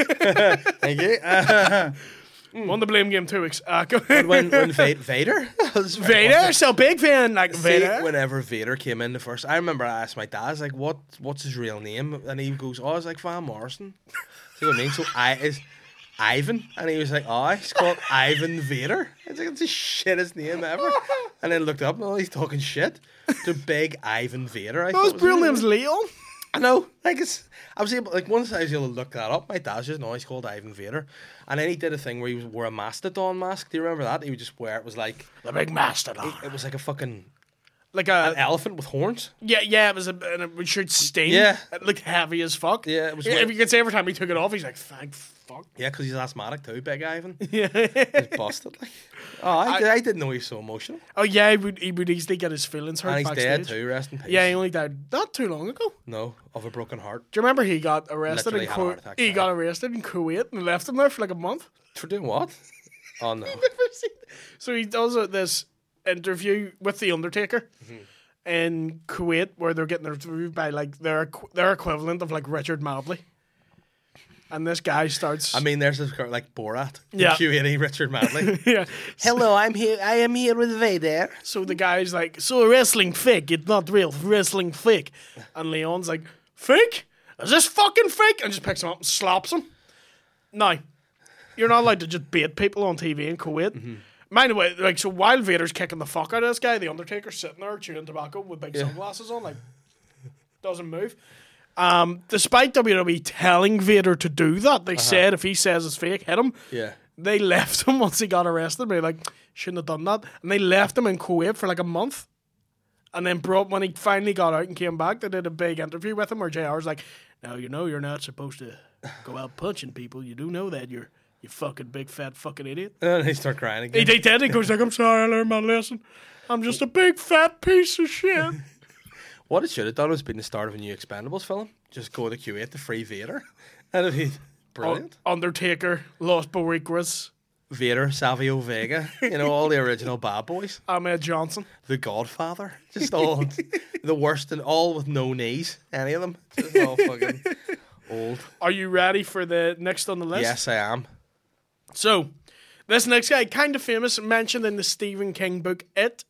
Thank you. Uh, Won the blame game two weeks. Uh, go ahead. when when Va- Vader? Vader, so big fan, like See, Vader. whenever Vader came in the first, I remember I asked my dad, I was like, "What? What's his real name?" And he goes, "Oh, it's like Van Morrison." See what I mean? So I is Ivan, and he was like, "Oh, he's called Ivan Vader." It's like it's the shittest name ever. And then looked up, and oh, he's talking shit. The big Ivan Vader. I No, his thought real was name's Leon. I know, like it's. I was able, like, once I was able to look that up. My dad's just, no, he's called Ivan Vader, and then he did a thing where he wore a mastodon mask. Do you remember that? He would just wear it was like The big mastodon. it, it was like a fucking Like an a... elephant with horns. Yeah, yeah, it was a... And it would shoot steam. Yeah. It looked heavy as fuck. Yeah, it was Yeah, weird. if you could say every time he took it off, he's like, thank fuck. Yeah, because he's asthmatic too, big Ivan. Yeah. He's busted. Like, oh, I, I- did, I didn't know he was so emotional. Oh, yeah, he would, he would easily get his feelings hurt And he's backstage. dead too. Rest in peace. Yeah, he only died not too long ago. No, of a broken heart. Do you remember he got arrested Literally in had a heart Kuwait? attack, He sorry. got arrested in Kuwait and left him there for like a month. For doing what? Oh no. So he does uh, this interview with the Undertaker Mm-hmm. in Kuwait, where they're getting interviewed by like their equ- their equivalent of like Richard Mabley, and this guy starts. I mean, there's this girl like Borat. Yeah. Q eighty Richard Madley. yeah. Hello, I'm here. I am here with Vader. So the guy's like, so wrestling fake? It's not real. Wrestling fake. And Leon's like, fake? Is this fucking fake? And just picks him up and slaps him. Now, you're not allowed to just bait people on T V in Kuwait. Mm-hmm. Mind the way, like, so while Vader's kicking the fuck out of this guy, the Undertaker's sitting there chewing tobacco with big sunglasses on, like, doesn't move. Um, despite W W E telling Vader to do that, they said if he says it's fake, hit him. Yeah. They left him once he got arrested. They were like, shouldn't have done that. And they left him in Kuwait for like a month. And then brought when he finally got out and came back, they did a big interview with him where J R's like, now you know you're not supposed to go out punching people. You do know that, you're you fucking big fat fucking idiot. And he started crying again. He, he did. He goes like, I'm sorry, I learned my lesson. I'm just a big fat piece of shit. What it should have done was been the start of a new Expendables film. Just go to Kuwait to free Vader. And it'd be brilliant. Undertaker, Los Boricuas, Vader, Savio Vega, you know, all the original bad boys. Ahmed Johnson. The Godfather. Just all the worst and all with no knees. Any of them. Just all fucking old. Are you ready for the next on the list? Yes, I am. So, this next guy, kind of famous, mentioned in the Stephen King book It.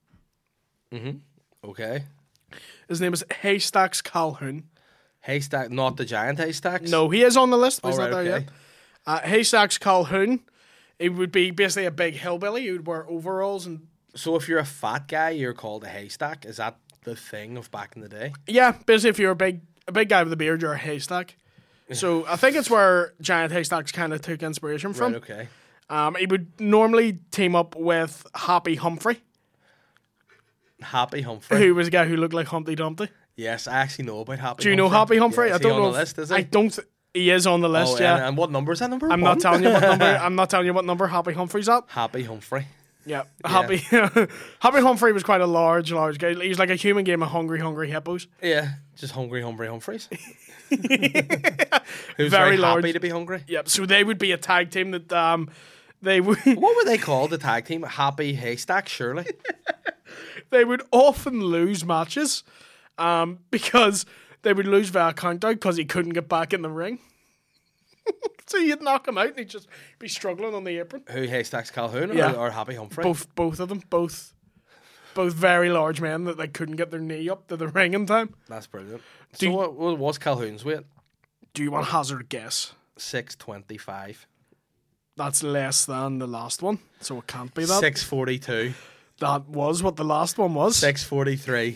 Okay. His name is Haystacks Calhoun. Haystack, not the giant haystacks. No, he is on the list, but he's All not right, there okay. yet. Uh, Haystacks Calhoun. He would be basically a big hillbilly. He would wear overalls and So if you're a fat guy, you're called a haystack. Is that the thing of back in the day? yeah, basically if you're a big a big guy with a beard, you're a haystack. So I think it's where Giant Haystacks kind of took inspiration from. Right. Okay. Um, he would normally team up with Happy Humphrey, Happy Humphrey. who was a guy who looked like Humpty Dumpty. Yes, I actually know about Happy. Do you know Humphrey. Happy Humphrey? Yeah, I is he don't on know. the if- list, is he? I don't. Th- he is on the list. Oh, yeah. and, and what number is that number? I'm One? not telling you what number. I'm not telling you what number Happy Humphrey's at. Happy Humphrey. Yeah, Happy Happy Humphrey was quite a large, large guy. He was like a human game of hungry, hungry hippos. Yeah, just hungry, hungry Humphreys. Who's very, Very large. happy to be hungry. Yep. So they would be a tag team that um they would What were they called? The tag team? Happy Haystack, surely. they would often lose matches, um because they would lose via countdown because he couldn't get back in the ring. So you'd knock him out and he'd just be struggling on the apron. Who Haystacks Calhoun or, Yeah. or Happy Humphrey? Both both of them, both both very large men that they couldn't get their knee up to the ring in time. That's brilliant. Do so you- what, what was Calhoun's weight? Do you want to hazard a guess? Six twenty-five. That's less than the last one, so it can't be that. six forty-two. That was what the last one was. six forty-three.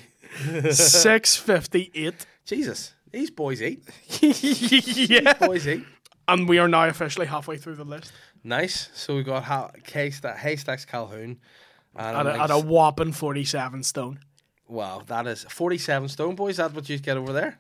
six fifty-eight. Jesus, these boys eat. Yeah. Boys eat. And we are now officially halfway through the list. Nice. So we got ha- Haystack, Haystacks Calhoun. And At a, at a whopping forty-seven stone. Wow, that is forty-seven stone, boys. That's what you get over there.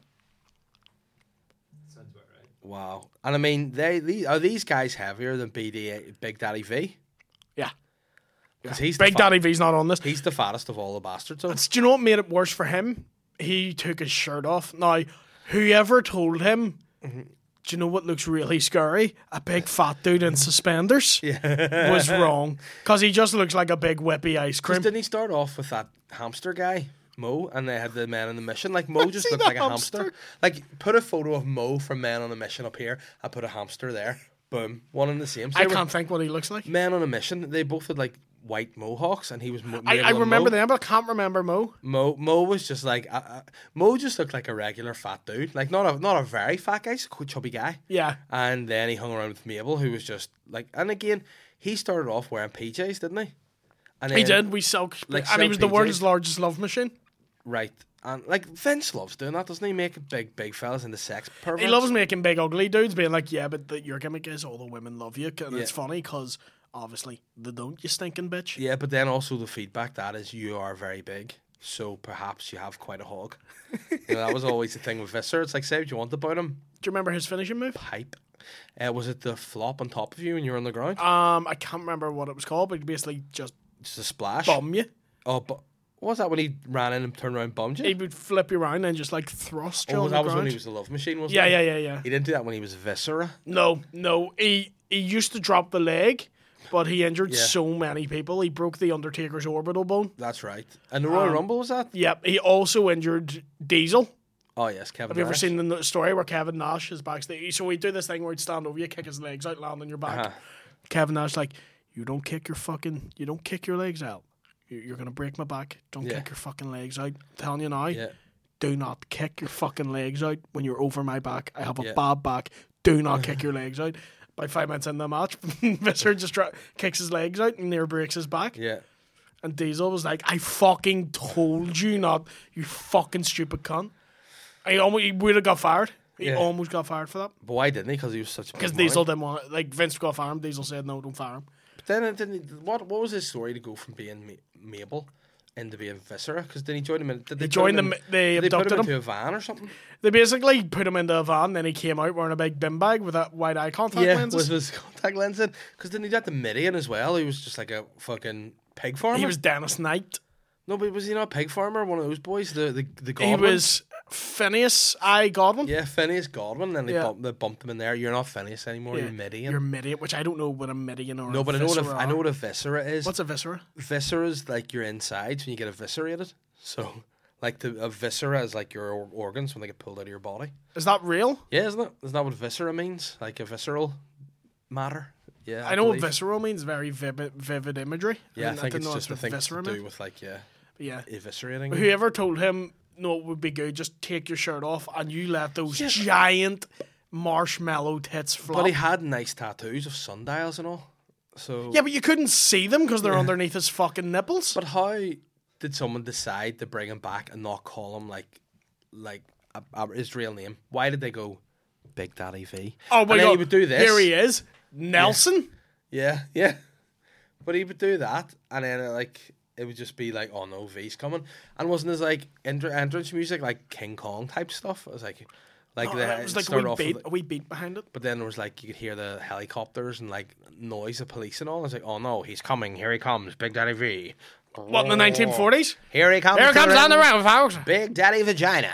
Sounds about right. Wow. And I mean, they, these are these guys heavier than B D Big Daddy V? Yeah. Because he's Big the fa- Daddy V's not on this. He's the fattest of all the bastards. So. Do you know what made it worse for him? He took his shirt off. Now, whoever told him, Mm-hmm. do you know what looks really scary? A big fat dude in suspenders was wrong. Because he just looks like a big whippy ice cream. Didn't he start off with that hamster guy, Mo, and they had the Men on the Mission? Like, Mo just See looked the like a hamster. hamster? Like, put a photo of Mo from Men on a Mission up here, and put a hamster there. Boom. One and the same. So I they were can't think what he looks like. Men on a Mission, they both had, like, white mohawks, and he was mo- I, I Mabel and remember Mo. them, but I can't remember Mo. Mo Mo was just like uh, uh, Mo just looked like a regular fat dude, like not a not a very fat guy, just a quite chubby guy. Yeah. And then he hung around with Mabel, who was just like, and again, he started off wearing P Js, didn't he? And He then- did. We silk. like and he silk was the P Js. world's largest love machine. Right, and like Vince loves doing that, doesn't he? Making big big fellas into sex perverts. He loves making big ugly dudes being like, yeah, but the, your gimmick is all the women love you. And Yeah. it's funny because obviously they don't, you stinking bitch. Yeah, but then also the feedback that is you are very big, so perhaps you have quite a hog. You know, that was always the thing with Visser. It's like, say what you want about him. Do you remember his finishing move? Pipe. Uh, was it the flop on top of you when you were on the ground? Um, I can't remember what it was called, but he basically just Just a splash. bum you. Oh, but what was that when he ran in and turned around and bummed you? He would flip you around and just like thrust you oh, on that the was ground. when he was the love machine, wasn't yeah, it? yeah, yeah, yeah. He didn't do that when he was Viscera. No, no. He he used to drop the leg, but he injured Yeah. so many people. He broke the Undertaker's orbital bone. That's right. And the Royal Um, Rumble was that? Yep. He also injured Diesel. Oh yes, Kevin. Have you ever Nash. seen the story where Kevin Nash is backstage? So we do this thing where he'd stand over you, kick his legs out, land on your back. Uh-huh. Kevin Nash like, you don't kick your fucking, you don't kick your legs out. You- You're gonna break my back. Don't Yeah. kick your fucking legs out. I'm telling you now. Yeah. Do not kick your fucking legs out when you're over my back. I have a Yeah. bad back. Do not kick your legs out. By five minutes in the match, Visser just try- kicks his legs out and near breaks his back. Yeah. And Diesel was like, I fucking told you not, you fucking stupid cunt. He, almost, he would have got fired. He Yeah. almost got fired for that. But why didn't he? Because he was such a big Because money. Diesel didn't want it. Like, Vince got fire him. Diesel said, no, don't fire him. But then it didn't. He, what What was his story to go from being Ma- Mabel into being Viscera? Because then he joined him in. Did they He put joined him them. in- They Did they put abducted him him. into a van or something? They basically put him into a van. Then he came out wearing a big bin bag with that wide eye contact yeah, lenses. with his contact lens in. Because then he got the Midian as well. He was just like a fucking pig farmer. He was Dennis Knight. No, but was he not a pig farmer? One of those boys, the the the He Godwin. was Phineas I. Godwin. Yeah, Phineas Godwin. Then they, Yeah. bumped, they bumped him in there. You're not Phineas anymore. Yeah. You're Midian. You're Midian, which I don't know what a Midian or no, a but I know what viscera a, I know are. what a viscera is. What's a viscera? Viscera's like your insides when you get eviscerated. So, like the a viscera is like your or- organs when they get pulled out of your body. Is that real? Yeah, isn't it? Isn't that what viscera means? Like a visceral matter. Yeah, I, know what believe. visceral means. Very vivid, vivid imagery. Yeah, I And think didn't it's know just a that's what thing to viscera do meant. with like yeah, But yeah. eviscerating. Whoever told him no, it would be good. Just take your shirt off and you let those Yeah. giant marshmallow tits flop. But he had nice tattoos of sundials and all. So yeah, but you couldn't see them because they're underneath his fucking nipples. But how did someone decide to bring him back and not call him like, like a, a, his real name? Why did they go Big Daddy V? oh my and then god! he would do this. Here he is, Nelson. Yeah, yeah. But he would do that, and then uh, like it would just be like, oh no, V's coming. And wasn't his like entr- entrance music like King Kong type stuff? It was like, like Oh, the it was like a start wee off. beat, With, a wee beat behind it. but then there was like you could hear the helicopters and like noise of police and all. I was like, oh no, he's coming! Here he comes, Big Daddy V. What in the nineteen forties? Here he comes! Here comes to on the round, folks. Big Daddy Vagina.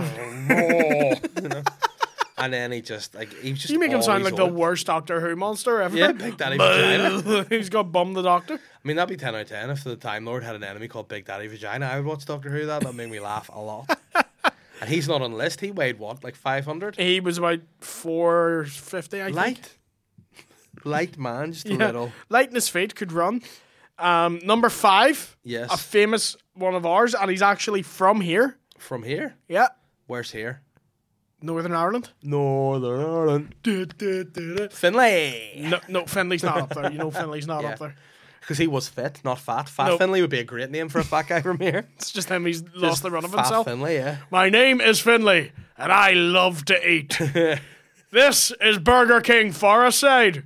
You know? And then he just like he was just. You make him sound always like the on it. worst Doctor Who monster ever. Yeah, Big Daddy Vagina. He's got bum the Doctor. I mean, that'd be ten out of ten if the Time Lord had an enemy called Big Daddy Vagina. I would watch Doctor Who. That that'd make me laugh a lot. And he's not on the list. He weighed what, like five hundred? He was about four fifty, I think. Light, light man, just a Yeah. little. Light in his feet, could run. Um, number five, Yes. a famous one of ours, and he's actually from here. From here, Yeah, where's here? Northern Ireland. Northern Ireland. Du, du, du, du. Finlay. No, no, Finley's not up there. You know Finley's not Yeah. up there. Because he was fit, not fat. Fat Nope. Finlay would be a great name for a fat guy from here. It's just him. He's Just lost the run of Fat himself. Finlay, yeah. My name is Finley, and I love to eat. This is Burger King Forest Side.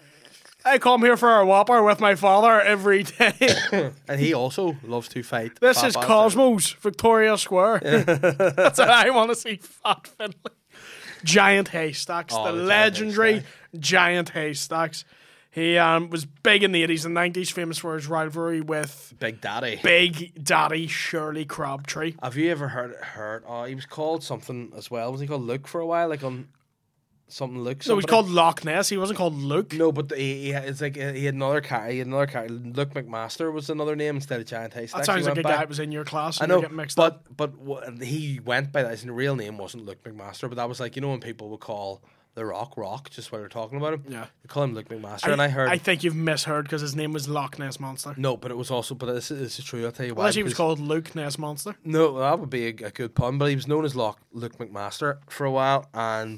I come here for a Whopper with my father every day. And he also loves to fight. This fat is bastards. Cosmos, Victoria Square. That's what I want to see, Fat Finley. Giant Haystacks, Oh, the, the giant legendary haystack. Giant Haystacks. He um, was big in the eighties and nineties, famous for his rivalry with Big Daddy. Big Daddy Shirley Crabtree. Have you ever heard heard? Oh, he was called something as well. Was he called Luke for a while? Like on something Luke. So he was somebody? called Loch Ness. He wasn't called Luke. No, but he, he it's like uh, he had another car. He had another car. Luke McMaster was another name instead of Giant Haystack. That sounds he like a went guy by. that was in your class. I And know, you're getting mixed but up. but wh- he went by that. His real name wasn't Luke McMaster, but that was like, you know, when people would call The Rock Rock just while they're talking about him. Yeah. They call him Luke McMaster, and I heard. I think you've misheard because his name was Loch Ness Monster. no, but it was also. But this, this is true. I'll tell you why. Unless he was because- called Luke Ness Monster. No, that would be a, a good pun. But he was known as Lock, Luke McMaster for a while, and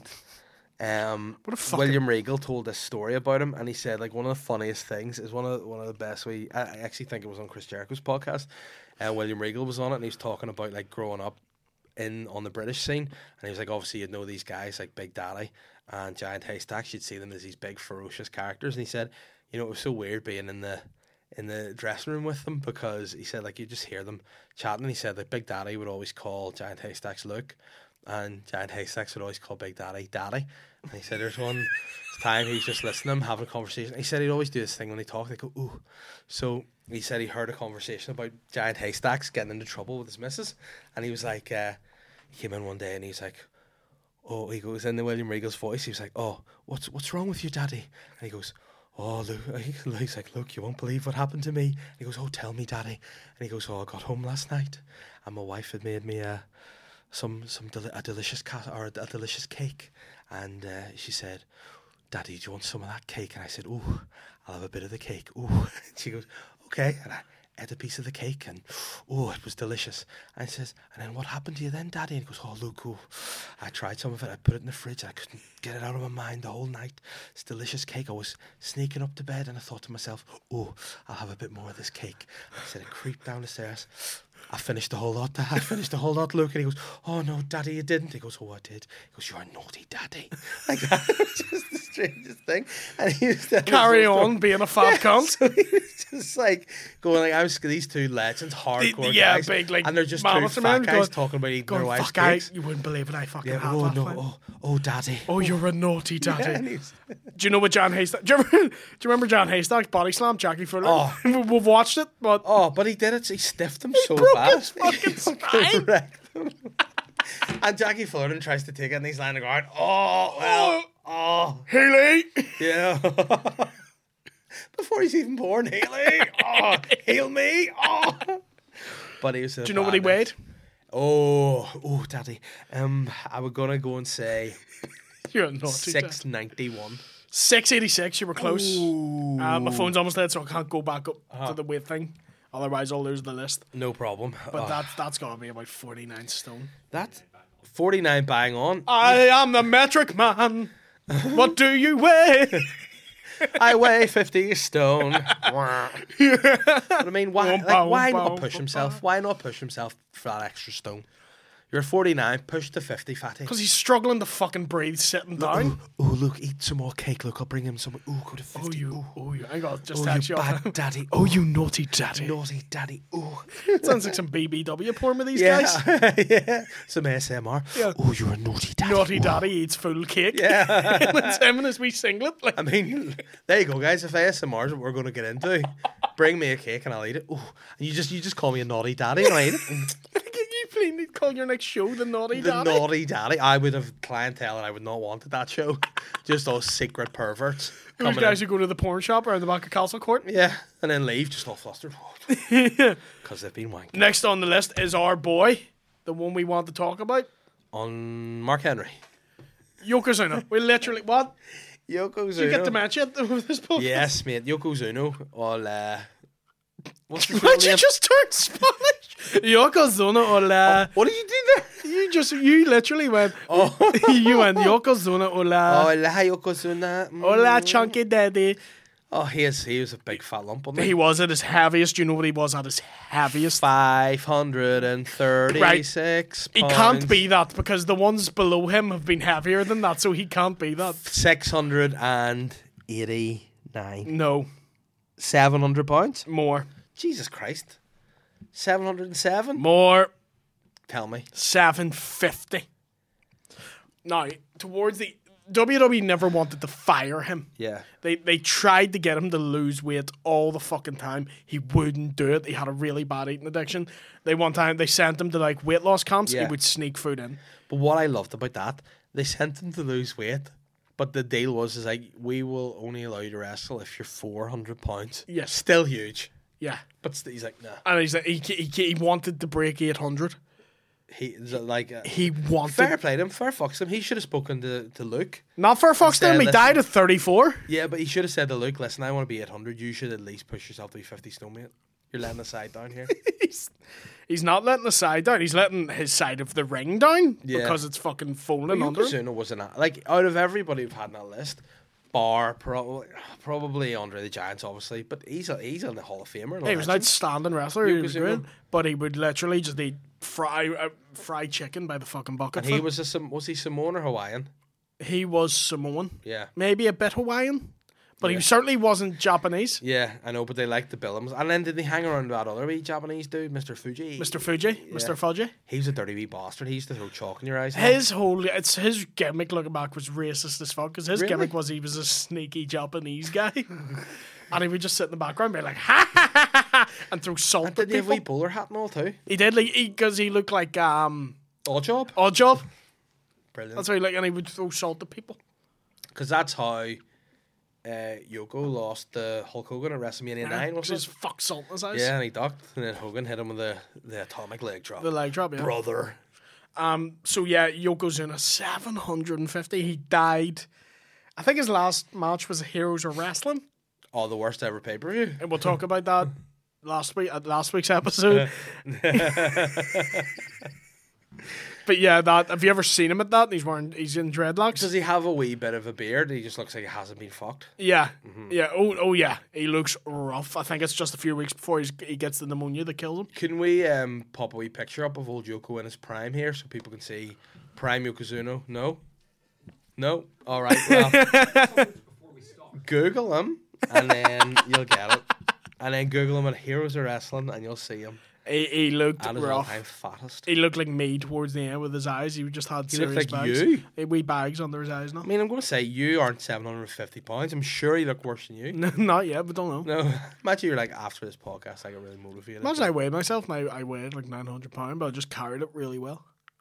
um, What a fucking- William Regal told this story about him, and he said like one of the funniest things is one of one of the best. We I, I actually think it was on Chris Jericho's podcast, and uh, William Regal was on it, and he was talking about like growing up in on the British scene, and he was like, obviously you'd know these guys like Big Daddy and Giant Haystacks, you'd see them as these big ferocious characters, and he said, you know, it was so weird being in the in the dressing room with them because he said like you just hear them chatting, and he said that Big Daddy would always call Giant Haystacks Luke, and Giant Haystacks would always call Big Daddy Daddy, and he said there's one time he was just listening to them having a conversation. He said he'd always do this thing when they talk, they go ooh. So he said he heard a conversation about Giant Haystacks getting into trouble with his missus, and he was like uh, he came in one day and he's like, oh, he goes in the William Regal's voice, he was like, oh, what's what's wrong with you, Daddy? And he goes, oh, Luke. He's like, look, you won't believe what happened to me. And he goes, oh, tell me, Daddy. And he goes, oh, I got home last night, and my wife had made me a some some deli- a delicious ca- or a, a delicious cake, and uh, she said, Daddy, do you want some of that cake? And I said, oh, I'll have a bit of the cake. Oh, she goes, okay, and I ate a piece of the cake, and oh, it was delicious. And he says, and then what happened to you then, Daddy? And he goes, oh, look, oh, I tried some of it, I put it in the fridge, and I couldn't get it out of my mind the whole night. It's delicious cake. I was sneaking up to bed, and I thought to myself, oh, I'll have a bit more of this cake. And I said, I creeped down the stairs. I finished the whole lot. I finished the whole lot, Luke. And he goes, oh, no, Daddy, you didn't. He goes, oh, I did. He goes, you're a naughty Daddy. Like, that was just the strangest thing. And he was telling Carry us all on being a fat cunt. so he was just like going like I was these two legends, hardcore yeah, guys, big, like, and they're just two mammoth fat man guys going- talking about eating Going, their wives' fuck, I, cakes. you wouldn't believe it. I fucking Yeah, had oh that. no, man. oh, oh, Daddy. Oh, you're a naughty daddy. Yeah, and he's- Do you know what John Haystack? Do you remember, do you remember John Haystack body slam Jackie Fuller? Oh. We- We've watched it, but oh, but he did it. He stiffed him so broke bad. his fucking He spine. wrecked him. And Jackie Fullerton tries to take it, and he's lying going, "Oh, well, oh, Haley. yeah." Before he's even born, Haley, oh, heal me, oh. But he was. Do you know what he weighed? Oh, oh, Daddy. Um, I was gonna go and say You're a naughty six daddy. ninety one. six eighty-six. You were close. Uh, my phone's almost dead, so I can't go back up Uh-huh. to the weight thing. Otherwise, I'll lose the list. No problem. But Oh, that's that's got to be about forty-nine stone. that forty nine bang on. I am the metric man. What do you weigh? I weigh fifty stone. But I mean, why? Boom, Like, boom, why boom, not push boom, himself? Why not push himself for that extra stone? You're forty-nine. Push to fifty, fatty. Because he's struggling to fucking breathe sitting down. Oh, look, eat some more cake. Look, I'll bring him some. Oh, go to fifty. Oh, you, oh, you. I got just Oh, text you you. bad off. daddy. Oh, you naughty daddy. naughty daddy. Oh. Sounds like some B B W porn with these Yeah, guys. yeah. Some A S M R. Yeah. Oh, you're a naughty daddy. Naughty Oh. daddy eats full cake. Yeah. And it's him in his wee singlet. Like, I mean, there you go, guys. If A S M R is what we're going to get into, bring me a cake and I'll eat it. Oh, and you just you just call me a naughty daddy and I eat it. can you please call your next show the naughty The daddy? naughty daddy. I would have clientele and I would not want at that show. Just all secret perverts. Those coming guys in. who go to the porn shop around the back of Castle Court. Yeah, and then leave just all flustered. Because they've been wanking. Next on the list is our boy, the one we want to talk about, On Mark Henry. Yokozuna. We literally what? Yokozuna. You get dementia with this podcast? Yes, mate. Yokozuna. All, uh... What's his real Why'd you name? just turn Spanish? Yokozuna, hola. What did you do there? You just, you literally went, Oh, you went, Yokozuna, hola. hola, Yokozuna. Mm. Hola, chunky daddy. Oh, he is. He was a big fat lump, wasn't he? He was at his heaviest. You know what he was at his heaviest? Five hundred and thirty-six. He can't be that because the ones below him have been heavier than that, so he can't be that. Six hundred and eighty-nine. No, Seven hundred pounds. more. Jesus Christ. Seven hundred and seven. More. Tell me. seven fifty. Now, towards the W W E never wanted to fire him. Yeah. They they tried to get him to lose weight all the fucking time. He wouldn't do it. He had a really bad eating addiction. They one time they sent him to like weight loss camps. Yeah. He would sneak food in. But what I loved about that, they sent him to lose weight. But the deal was, is like, we will only allow you to wrestle if you're four hundred pounds. Yes. Still huge. Yeah. But st- he's like, nah. And he's like, he, he, he wanted to break eight hundred. He is it like uh, He wanted. fair play to him, fair fucks him. He should have spoken to, to Luke. Not for fuck's Instead, time. He listen- died at thirty-four. Yeah, but he should have said to Luke, listen, I want to be eight hundred. You should at least push yourself to be fifty stone, mate. You're letting the side down here. he's, he's not letting the side down. He's letting his side of the ring down Yeah. because it's fucking folding under him. Yokozuna was an like out of everybody we've had on that list, bar probably probably Andre the Giant's obviously, but he's a, he's in the Hall of Famer. and a He was an legend. outstanding wrestler. He was Yokozuna. great, but he would literally just eat fry uh, fried chicken by the fucking bucket. And he was a Sam- was he Samoan or Hawaiian? he was Samoan, Yeah, maybe a bit Hawaiian, but Yeah. he certainly wasn't Japanese. yeah, I know, but they liked to bill him. And then did they hang around that other wee Japanese dude, Mister Fuji? Mister Fuji, Mister Fuji. He was a dirty wee bastard. He used to throw chalk in your eyes. His whole it's his gimmick looking back was racist as fuck because his Really? gimmick was he was a sneaky Japanese guy, and he would just sit in the background and be like ha ha ha ha, ha and throw salt And at did he have a people. wee bowler hat and all too? He did like because he, looked like um Odd job. Odd Job. Brilliant. That's what he looked, and he would throw salt at people. Because that's how uh, Yoko lost the Hulk Hogan at WrestleMania nine, Because wasn't his it? fuck salt in his eyes. Yeah, and he ducked, and then Hogan hit him with the, the atomic leg drop. The leg drop, yeah. Brother. Um. So yeah, Yokozuna, seven hundred and fifty. He died. I think his last match was Heroes of Wrestling, Oh, the worst ever pay per view. and we'll talk about that last week at last week's episode. But yeah, that have you ever seen him at that? He's wearing he's in dreadlocks. Does he have a wee bit of a beard? He just looks like he hasn't been fucked. Yeah, yeah. Oh, oh yeah. He looks rough. I think it's just a few weeks before he's, he gets the pneumonia that kills him. Can we um, pop a wee picture up of old Yoko in his prime here so people can see prime Yokozuna? No? No? All right. Well, Google him and then you'll get it. And then Google him at Heroes of Wrestling and you'll see him. He, he looked And his rough. all-time fattest. He looked like me towards the end with his eyes. He just had He looked serious like bags. you. He had wee bags under his eyes now. I mean, I'm going to say you aren't seven hundred fifty pounds. I'm sure you look worse than you. Not yet, but don't know. No, imagine you're like, after this podcast, I got really motivated. Imagine I weighed myself and I, I weighed like nine hundred pounds, but I just carried it really well.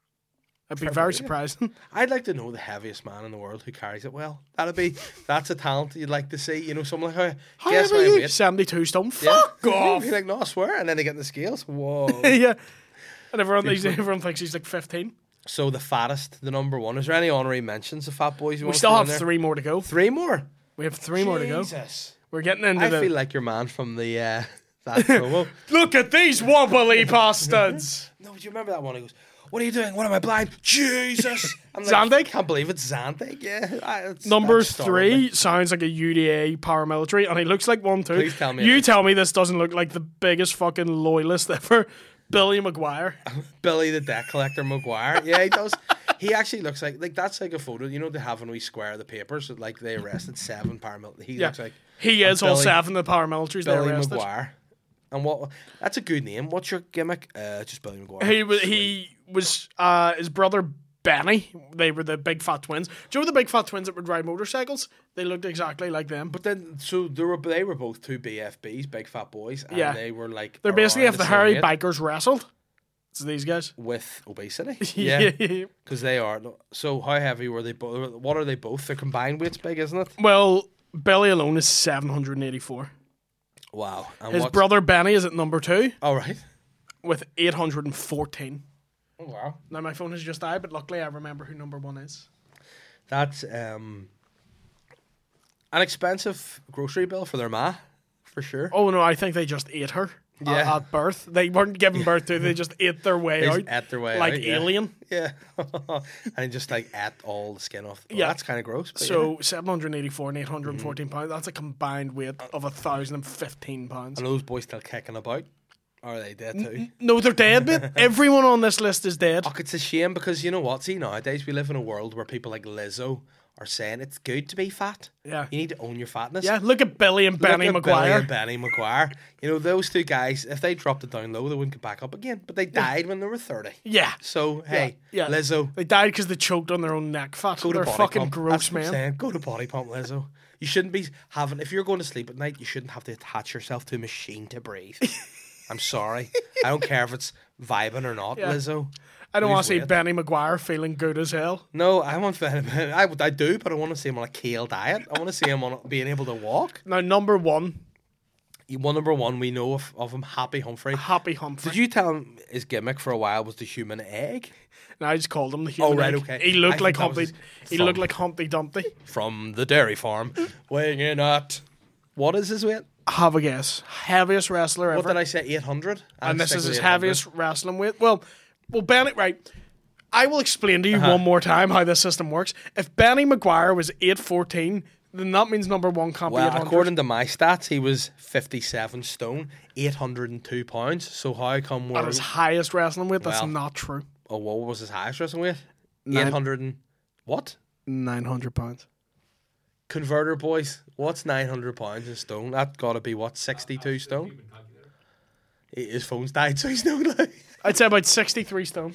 It'd be Fair very play, yeah. surprising. I'd like to know the heaviest man in the world who carries it well. That'd be, that's a talent you'd like to see. You know, someone like, how, How guess heavy my are you? weight. seventy-two stone. Yeah. Fuck off. You're like, no, I swear. And then they get in the scales. Whoa. Yeah. And everyone thinks, everyone thinks he's like fifteen. So the fattest, the number one. Is there any honorary mentions of fat boys? You We want still to throw have in there? three more to go. Three more. We have three more to go. Jesus. We're getting into I the... feel like your man from the, uh, that promo. Look at these wobbly bastards. No, do you remember that one? He goes, what are you doing? What am I blind? Jesus! I'm like, Zandig? can't believe it's Zandig. Yeah. I- it's- Number that's startled three me. sounds like a U D A paramilitary, and he looks like one too. Please tell me You it is. tell me this doesn't look like the biggest fucking loyalist ever. Billy McGuire. Billy the debt collector McGuire. Yeah, he does. He actually looks like like that's like a photo. You know, they have when we square the papers. that, Like they arrested seven paramilitary. He Yeah. looks like He is all Billy- seven of the paramilitaries they Billy arrested. McGuire. And what? That's a good name. What's your gimmick? Uh, just Billy McGuire. He was Sweet. he was uh his brother Benny. They were the big fat twins. Do you know the big fat twins that would ride motorcycles? They looked exactly like them. But then, so they were they were both two B F Bs, big fat boys, and Yeah. they were like They're basically around if the same hairy age bikers wrestled. It's these guys. with obesity. Yeah, Yeah. because they are. So how heavy were they both? What are they both? Their combined weight's big, isn't it? Well, Billy alone is seven hundred eighty-four. Wow. And His what's- brother Benny is at number two All right. with eight hundred fourteen. Oh, wow. Now my phone has just died, but luckily I remember who number one is. That's um, an expensive grocery bill for their ma, for sure. Oh no, I think they just ate her. at, Yeah. at birth. They weren't given birth to. They just ate their way They out. just ate their way like out, yeah. Alien. Yeah. And just like ate all the skin off. Well, Yeah. That's kind of gross. But So seven hundred eighty-four and eight hundred Mm-hmm. fourteen pounds. That's a combined weight of one thousand fifteen pounds. yeah. Are those boys still kicking about? Or are they dead too? No, they're dead, mate. Everyone on this list is dead. Oh, it's a shame because you know what? See, nowadays we live in a world where people like Lizzo are saying it's good to be fat. Yeah. You need to own your fatness. Yeah, look at Billy and Look Benny at Maguire. Billy and Benny Maguire. You know, those two guys, if they dropped it down low, they wouldn't get back up again. But they died when they were thirty. Yeah. So, hey, Yeah. Lizzo, They died because they choked on their own neck fat. go to They're body fucking pump. gross, That's what I'm man. saying. Go to body pump, Lizzo. You shouldn't be having, if you're going to sleep at night, you shouldn't have to attach yourself to a machine to breathe. I'm sorry. I don't care if it's vibing or not, Yeah. Lizzo. I don't Lose want to see weight. Benny Maguire feeling good as hell. No, I want I, I do, but I want to see him on a kale diet. I want to see him on being able to walk. Now, number one, One number one we know of, of him, Happy Humphrey. Happy Humphrey. Did you tell him his gimmick for a while was the human egg? No, I just called him the human Oh, right, egg. okay. He looked I like thought that Humpty. was He from- looked like Humpty Dumpty. From the dairy farm, weighing in at what is his weight? Have a guess. Heaviest wrestler ever. What did I say? Eight hundred. and this is his heaviest wrestling weight. Well, well, Benny, right. I will explain to you one more time how this system works. If Benny Maguire was eight fourteen, then that means number one can't be eight Well, hundred. according to my stats, he was fifty-seven stone, eight hundred and two pounds. So how come we're At his highest wrestling weight, that's Well, not true. oh, what was his highest wrestling weight? Nine- Eight hundred and what? nine hundred pounds. Converter boys, what's nine hundred pounds in stone? That got to be what, sixty-two stone? His phone's died, so he's no like I'd say about sixty-three stone.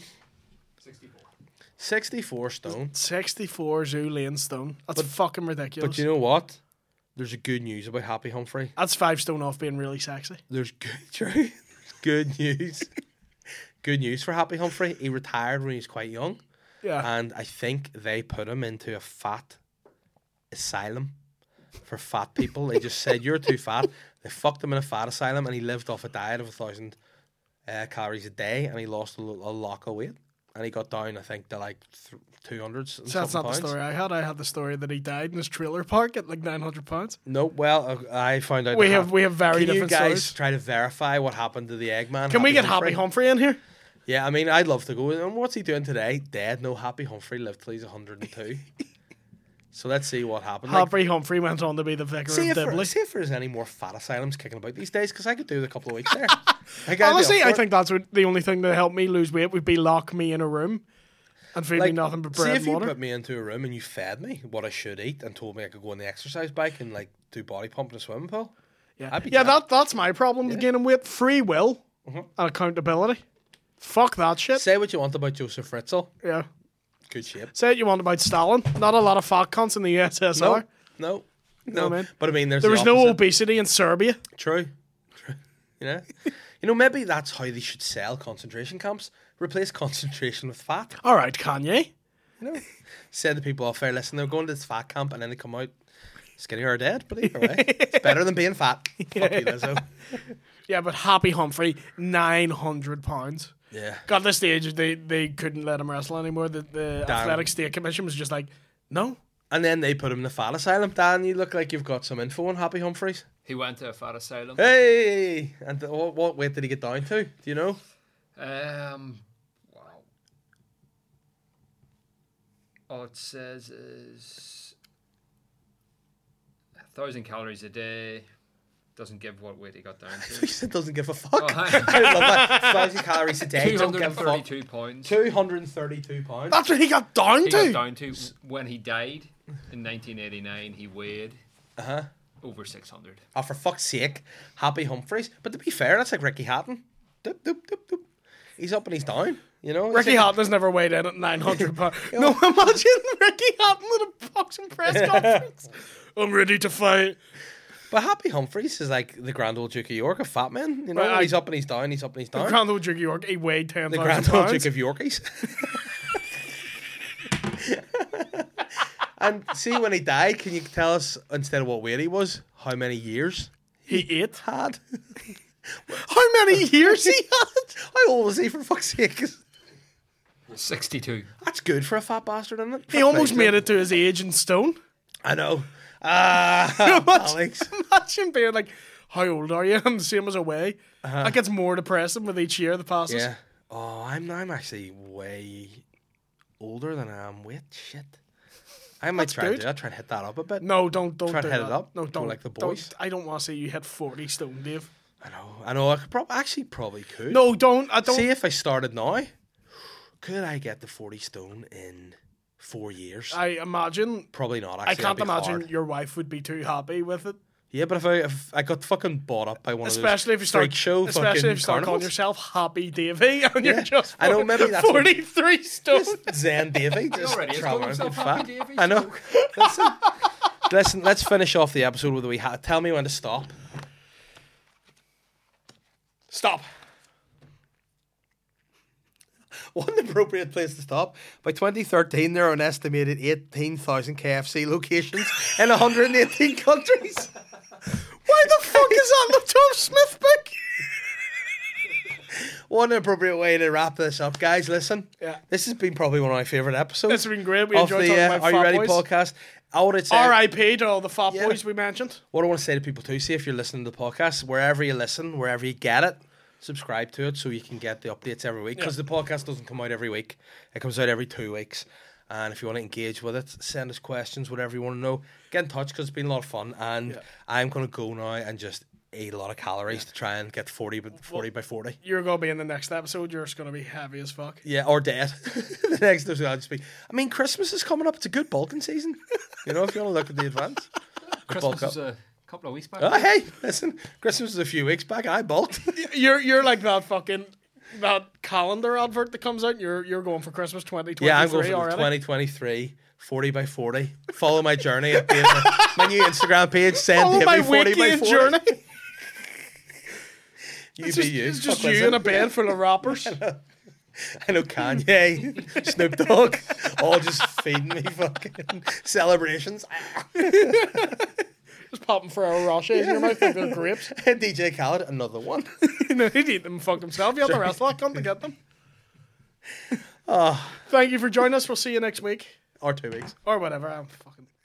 sixty-four stone. sixty-four Zoo Lane stone. That's fucking ridiculous. But you know what? There's a good news about Happy Humphrey. That's five stone off being really sexy. There's good, true. good news. Good news for Happy Humphrey. He retired when he was quite young, Yeah. and I think they put him into a fat asylum for fat people. They just said you're too fat. They fucked him in a fat asylum, and he lived off a diet of a thousand uh, calories a day, and he lost a, lo- a lot of weight. And he got down, I think, to like th- two hundreds. And So that's not pounds. the story I had. I had the story that he died in his trailer park at like nine hundred pounds. No, well, uh, I found out. We that have hap- we have very Can you different guys stories. try to verify what happened to the Eggman? Can we get Humphrey? Happy Humphrey in here? Yeah, I mean, I'd love to go. And what's he doing today? Dead. No, Happy Humphrey lived till he's one hundred and two. So let's see what happened. Like, Happy Humphrey went on to be the vicar see, of if there, Dibley. see if there's any more fat asylums kicking about these days, because I could do a couple of weeks there. Like, I'd be Honestly, up I for it. think that's what the only thing that helped me lose weight would be lock me in a room and feed me Like, nothing but see bread if and you water. put me into a room and you fed me what I should eat and told me I could go on the exercise bike and like do body pump in a swimming pool. Yeah, I'd be yeah, down. that that's my problem with gaining weight. Free will Mm-hmm. and accountability. Fuck that shit. Say what you want about Joseph Fritzl. Yeah. Good shape. Say what you want about Stalin. Not a lot of fat cunts in the U S S R. No, no, no. man. But I mean, there's There the was no opposite. obesity in Serbia. True. True. You know, you know, maybe that's how they should sell concentration camps. Replace concentration with fat. All right, Kanye. You know, said the people off there, listen, they're going to this fat camp and then they come out skinny or dead. But either way, it's better than being fat. Fuck you, Lizzo. Yeah, but Happy Humphrey, nine hundred pounds. Yeah. Got to the stage they they couldn't let him wrestle anymore. The, the Damn. Athletic State Commission was just like, no. And then they put him in the fat asylum. Dan, you look like you've got some info on Happy Humphreys. He went to a fat asylum. Hey! And th- what, what weight did he get down to? Do you know? Um, wow. All it says is a thousand calories a day. Doesn't give what weight he got down He to. said doesn't give a fuck. Oh, I love that. one thousand calories a day. Two Don't hundred give and a fuck. thirty-two pounds. two hundred thirty-two pounds. That's what he got down He to. got down to when he died in nineteen eighty-nine. He weighed Uh-huh. over six hundred. Oh, for fuck's sake. Happy Humphreys. But to be fair, that's like Ricky Hatton. Doop, doop, doop, doop. He's up and he's down. You know? Ricky It's like- Hatton has never weighed in at nine hundred pounds. No, imagine Ricky Hatton at a boxing press conference. I'm ready to fight. But Happy Humphreys is like the Grand Old Duke of York of fat men. You know? Right, I- he's up and he's down, he's up and he's down. Grand Old Duke of York, he weighed ten the thousand Grand Old pounds. Duke of Yorkies. And see, when he died, can you tell us, instead of what weight he was, how many years He ate. had? How many years he had? How old was he, for fuck's sake? sixty-two. That's good for a fat bastard, isn't it? He almost made it to his age in stone. I know. Ah, Imagine, Alex. imagine being like, how old are you? And the same as away. Uh-huh. That gets more depressing with each year that passes. Yeah. Oh, I'm I'm actually way older than I am. Wait, shit. I might That's try good. and do that. Try and hit that up a bit. No, don't don't Try do to hit that. it up. No, Go don't like the don't- boys. I don't want to see you hit forty stone, Dave. I know. I know. I could prob- actually probably could. No, don't. I don't. See if I started now, could I get the forty stone in four years? I imagine. Probably not. Actually, I can't that'd be imagine hard. your wife would be too happy with it. Yeah, but if I if I got fucking bought up by one Especially if of you those start, freak show especially fucking if you start calling carnivals. yourself Happy Davy and you're Yeah. just I know, maybe that's what- forty-three stone. Zen Davy just already is traveling calling around himself fat. Happy Davy, I know. Listen, listen, let's finish off the episode with a wee hat. Tell me when to stop. Stop. One appropriate place to stop. By twenty thirteen, there are an estimated eighteen thousand K F C locations in one hundred eighteen countries. Why the fuck is that the Tom Smith pick? One appropriate way to wrap this up, guys. Listen, Yeah. this has been probably one of my favorite episodes. It's been great. We of enjoyed the talking uh, about Are You Fat Ready Boys. podcast. I would say R I P to all the fat Yeah. boys we mentioned. what I want to say to people too, see if you're listening to the podcast, wherever you listen, wherever you get it, subscribe to it so you can get the updates every week. Because Yeah. the podcast doesn't come out every week. It comes out every two weeks. And if you want to engage with it, send us questions, whatever you want to know. Get in touch because it's been a lot of fun. And Yeah. I'm going to go now and just eat a lot of calories to try and get forty, by- forty by forty. You're going to be in the next episode. You're just going to be heavy as fuck. Yeah, or dead. The next episode I'll just be. I mean, Christmas is coming up. It's a good bulking season. You know, if you want to look at the advance. Christmas bulk up. was a couple of weeks back. Oh, hey, listen. Christmas was a few weeks back. I bulked. You're you're like that fucking that calendar advert that comes out. You're you're going for Christmas twenty twenty-three Yeah, I'm going for the already. twenty twenty-three forty by forty. Follow my journey at the, my, my new Instagram page. Send Follow my Davey forty by weekend forty. journey. You It's be just, you. it's just Fuck you with in a it. bed full of rappers. I know Kanye, Snoop Dogg, all just feeding me fucking celebrations. Just popping Ferrero Rochers in your mouth like they're grapes. And D J Khaled, another one. You know, he'd eat them and fuck himself. You had the rest of that come to get them. Oh, Thank you for joining us. We'll see you next week. or two weeks. Or whatever. I'm fucking...